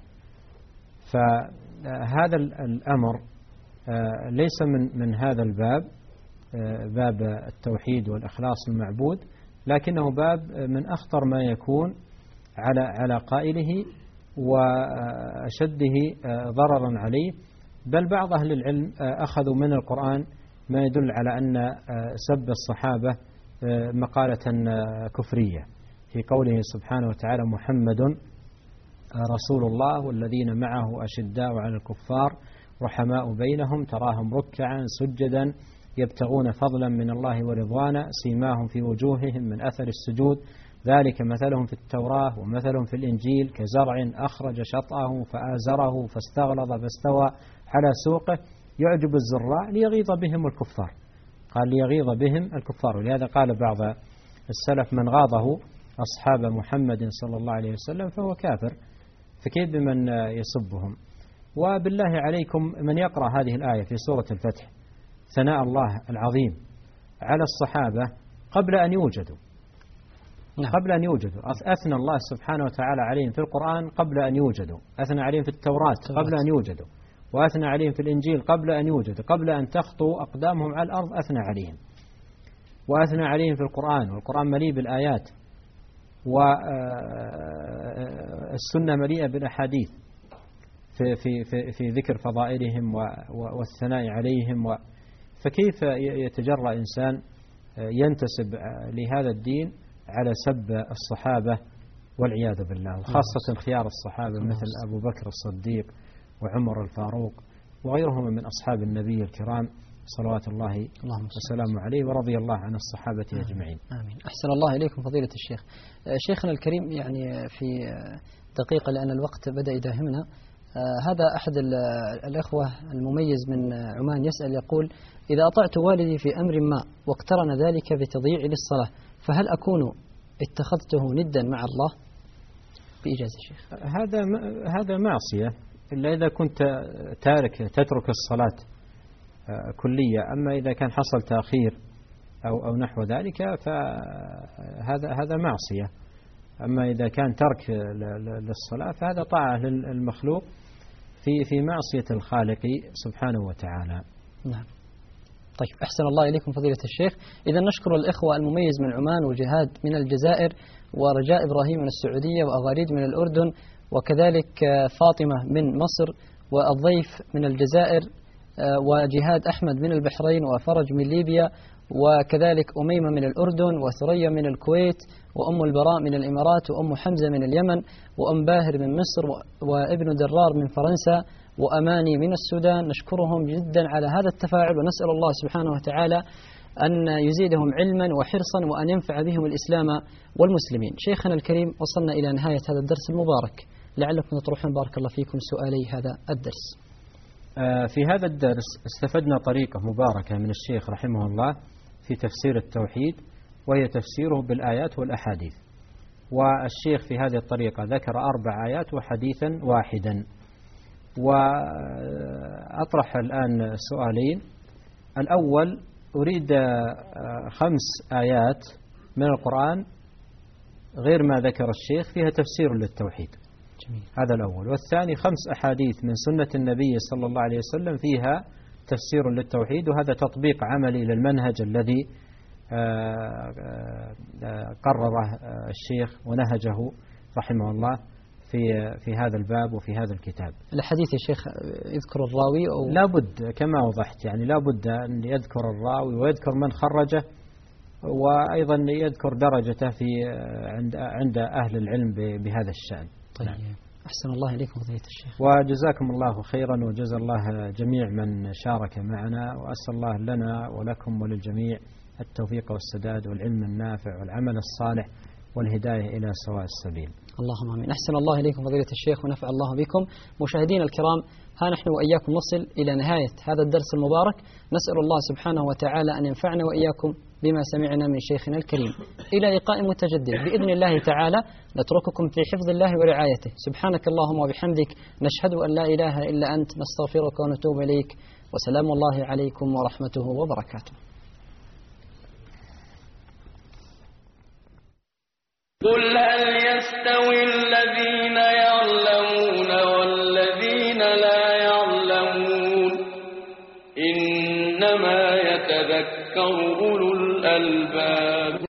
فهذا الأمر ليس من من هذا الباب، باب التوحيد والإخلاص المعبود، لكنه باب من أخطر ما يكون على على قائله وأشده ضررا عليه. بل بعض أهل العلم أخذوا من القرآن ما يدل على أن سب الصحابة مقالة كفرية في قوله سبحانه وتعالى: محمد رسول الله والذين معه أشداء على الكفار رحماء بينهم تراهم ركعا سجدا يبتغون فضلا من الله ورضوانا سيماهم في وجوههم من أثر السجود ذلك مثلهم في التوراة ومثلهم في الإنجيل كزرع أخرج شطأه فآزره فاستغلظ فاستوى على سوقه يعجب الزراع ليغيظ بهم الكفار. قال ليغيظ بهم الكفار، ولهذا قال بعض السلف: من غاضه أصحاب محمد صلى الله عليه وسلم فهو كافر، فكيف بمن يسبهم؟ وبالله عليكم من يقرأ هذه الآية في سورة الفتح ثناء الله العظيم على الصحابة قبل أن يوجدوا قبل أن يوجدوا أثنى الله سبحانه وتعالى عليهم في القرآن قبل أن يوجدوا، أثنى عليهم في التوراة قبل أن يوجدوا، وأثنى عليهم في الإنجيل قبل أن يوجدوا، قبل أن تخطو أقدامهم على الأرض أثنى عليهم، وأثنى عليهم في القرآن، والقرآن مليء بالآيات، والسنة مليئة بالأحاديث في في في في ذكر فضائلهم والثناء عليهم. و فكيف يتجرأ إنسان ينتسب لهذا الدين على سب الصحابة والعياذ بالله، وخاصة خيار الصحابة مثل أبو بكر الصديق وعمر الفاروق وغيرهم من أصحاب النبي الكرام صلوات الله وسلامه عليه ورضي الله عن الصحابة أجمعين. آمين. أحسن الله إليكم فضيلة الشيخ. شيخنا الكريم، يعني في دقيقة لأن الوقت بدأ يداهمنا، هذا أحد الأخوة المميز من عمان يسأل يقول: إذا أطعت والدي في أمر ما واقترن ذلك بتضييع للصلاة فهل أكون اتخذته ندا مع الله؟ بإجازة الشيخ. هذا هذا معصية إلا إذا كنت تارك تترك الصلاة كلية، أما إذا كان حصل تأخير أو أو نحو ذلك فهذا هذا معصية. أما إذا كان ترك للصلاة فهذا طاعة للمخلوق في في معصية الخالق سبحانه وتعالى. نعم. طيب أحسن الله إليكم فضيلة الشيخ. إذا نشكر الإخوة المميز من عمان وجهاد من الجزائر ورجاء إبراهيم من السعودية وأغاريد من الأردن وكذلك فاطمة من مصر والضيف من الجزائر وجهاد أحمد من البحرين وفرج من ليبيا وكذلك أميمة من الأردن وثريا من الكويت وأم البراء من الإمارات وأم حمزة من اليمن وأم باهر من مصر وابن درار من فرنسا وأماني من السودان. نشكرهم جدا على هذا التفاعل ونسأل الله سبحانه وتعالى أن يزيدهم علما وحرصا وأن ينفع بهم الإسلام والمسلمين. شيخنا الكريم وصلنا إلى نهاية هذا الدرس المبارك، لعلكم تطرحون بارك الله فيكم سؤالي هذا الدرس. في هذا الدرس استفدنا طريقة مباركة من الشيخ رحمه الله في تفسير التوحيد، وهي تفسيره بالآيات والأحاديث. والشيخ في هذه الطريقة ذكر أربع آيات وحديثا واحدا. وأطرح الآن سؤالين. الأول، أريد خمس آيات من القرآن غير ما ذكر الشيخ فيها تفسير للتوحيد. جميل. هذا الأول. والثاني، خمس أحاديث من سنة النبي صلى الله عليه وسلم فيها تفسير للتوحيد، وهذا تطبيق عملي للمنهج الذي قرره الشيخ ونهجه رحمه الله في في هذا الباب وفي هذا الكتاب. الحديث يا شيخ يذكر الراوي أو لا بد كما وضحت، يعني لا بد أن يذكر الراوي ويذكر من خرجه، وأيضا يذكر درجته في عند عند أهل العلم بهذا الشأن. طيب. نعم. أحسن الله إليكم فضيلة الشيخ. وجزاكم الله خيرا وجزا الله جميع من شارك معنا، وأسأل الله لنا ولكم وللجميع التوفيق والسداد والعلم النافع والعمل الصالح والهداية إلى سواء السبيل. اللهم آمين. أحسن الله إليكم فضيلة الشيخ ونفع الله بكم. مشاهدينا الكرام، ها نحن وإياكم نصل إلى نهاية هذا الدرس المبارك. نسأل الله سبحانه وتعالى أن ينفعنا وإياكم بما سمعنا من شيخنا الكريم. إلى لقاء متجدد بإذن الله تعالى. نترككم في حفظ الله ورعايته. سبحانك اللهم وبحمدك، نشهد أن لا إله إلا أنت، نستغفرك ونتوب إليك، وسلام الله عليكم ورحمته وبركاته. قل هل يستوي الذين يعلمون والذين لا يعلمون؟ إنما يتذكر أولو الألباب.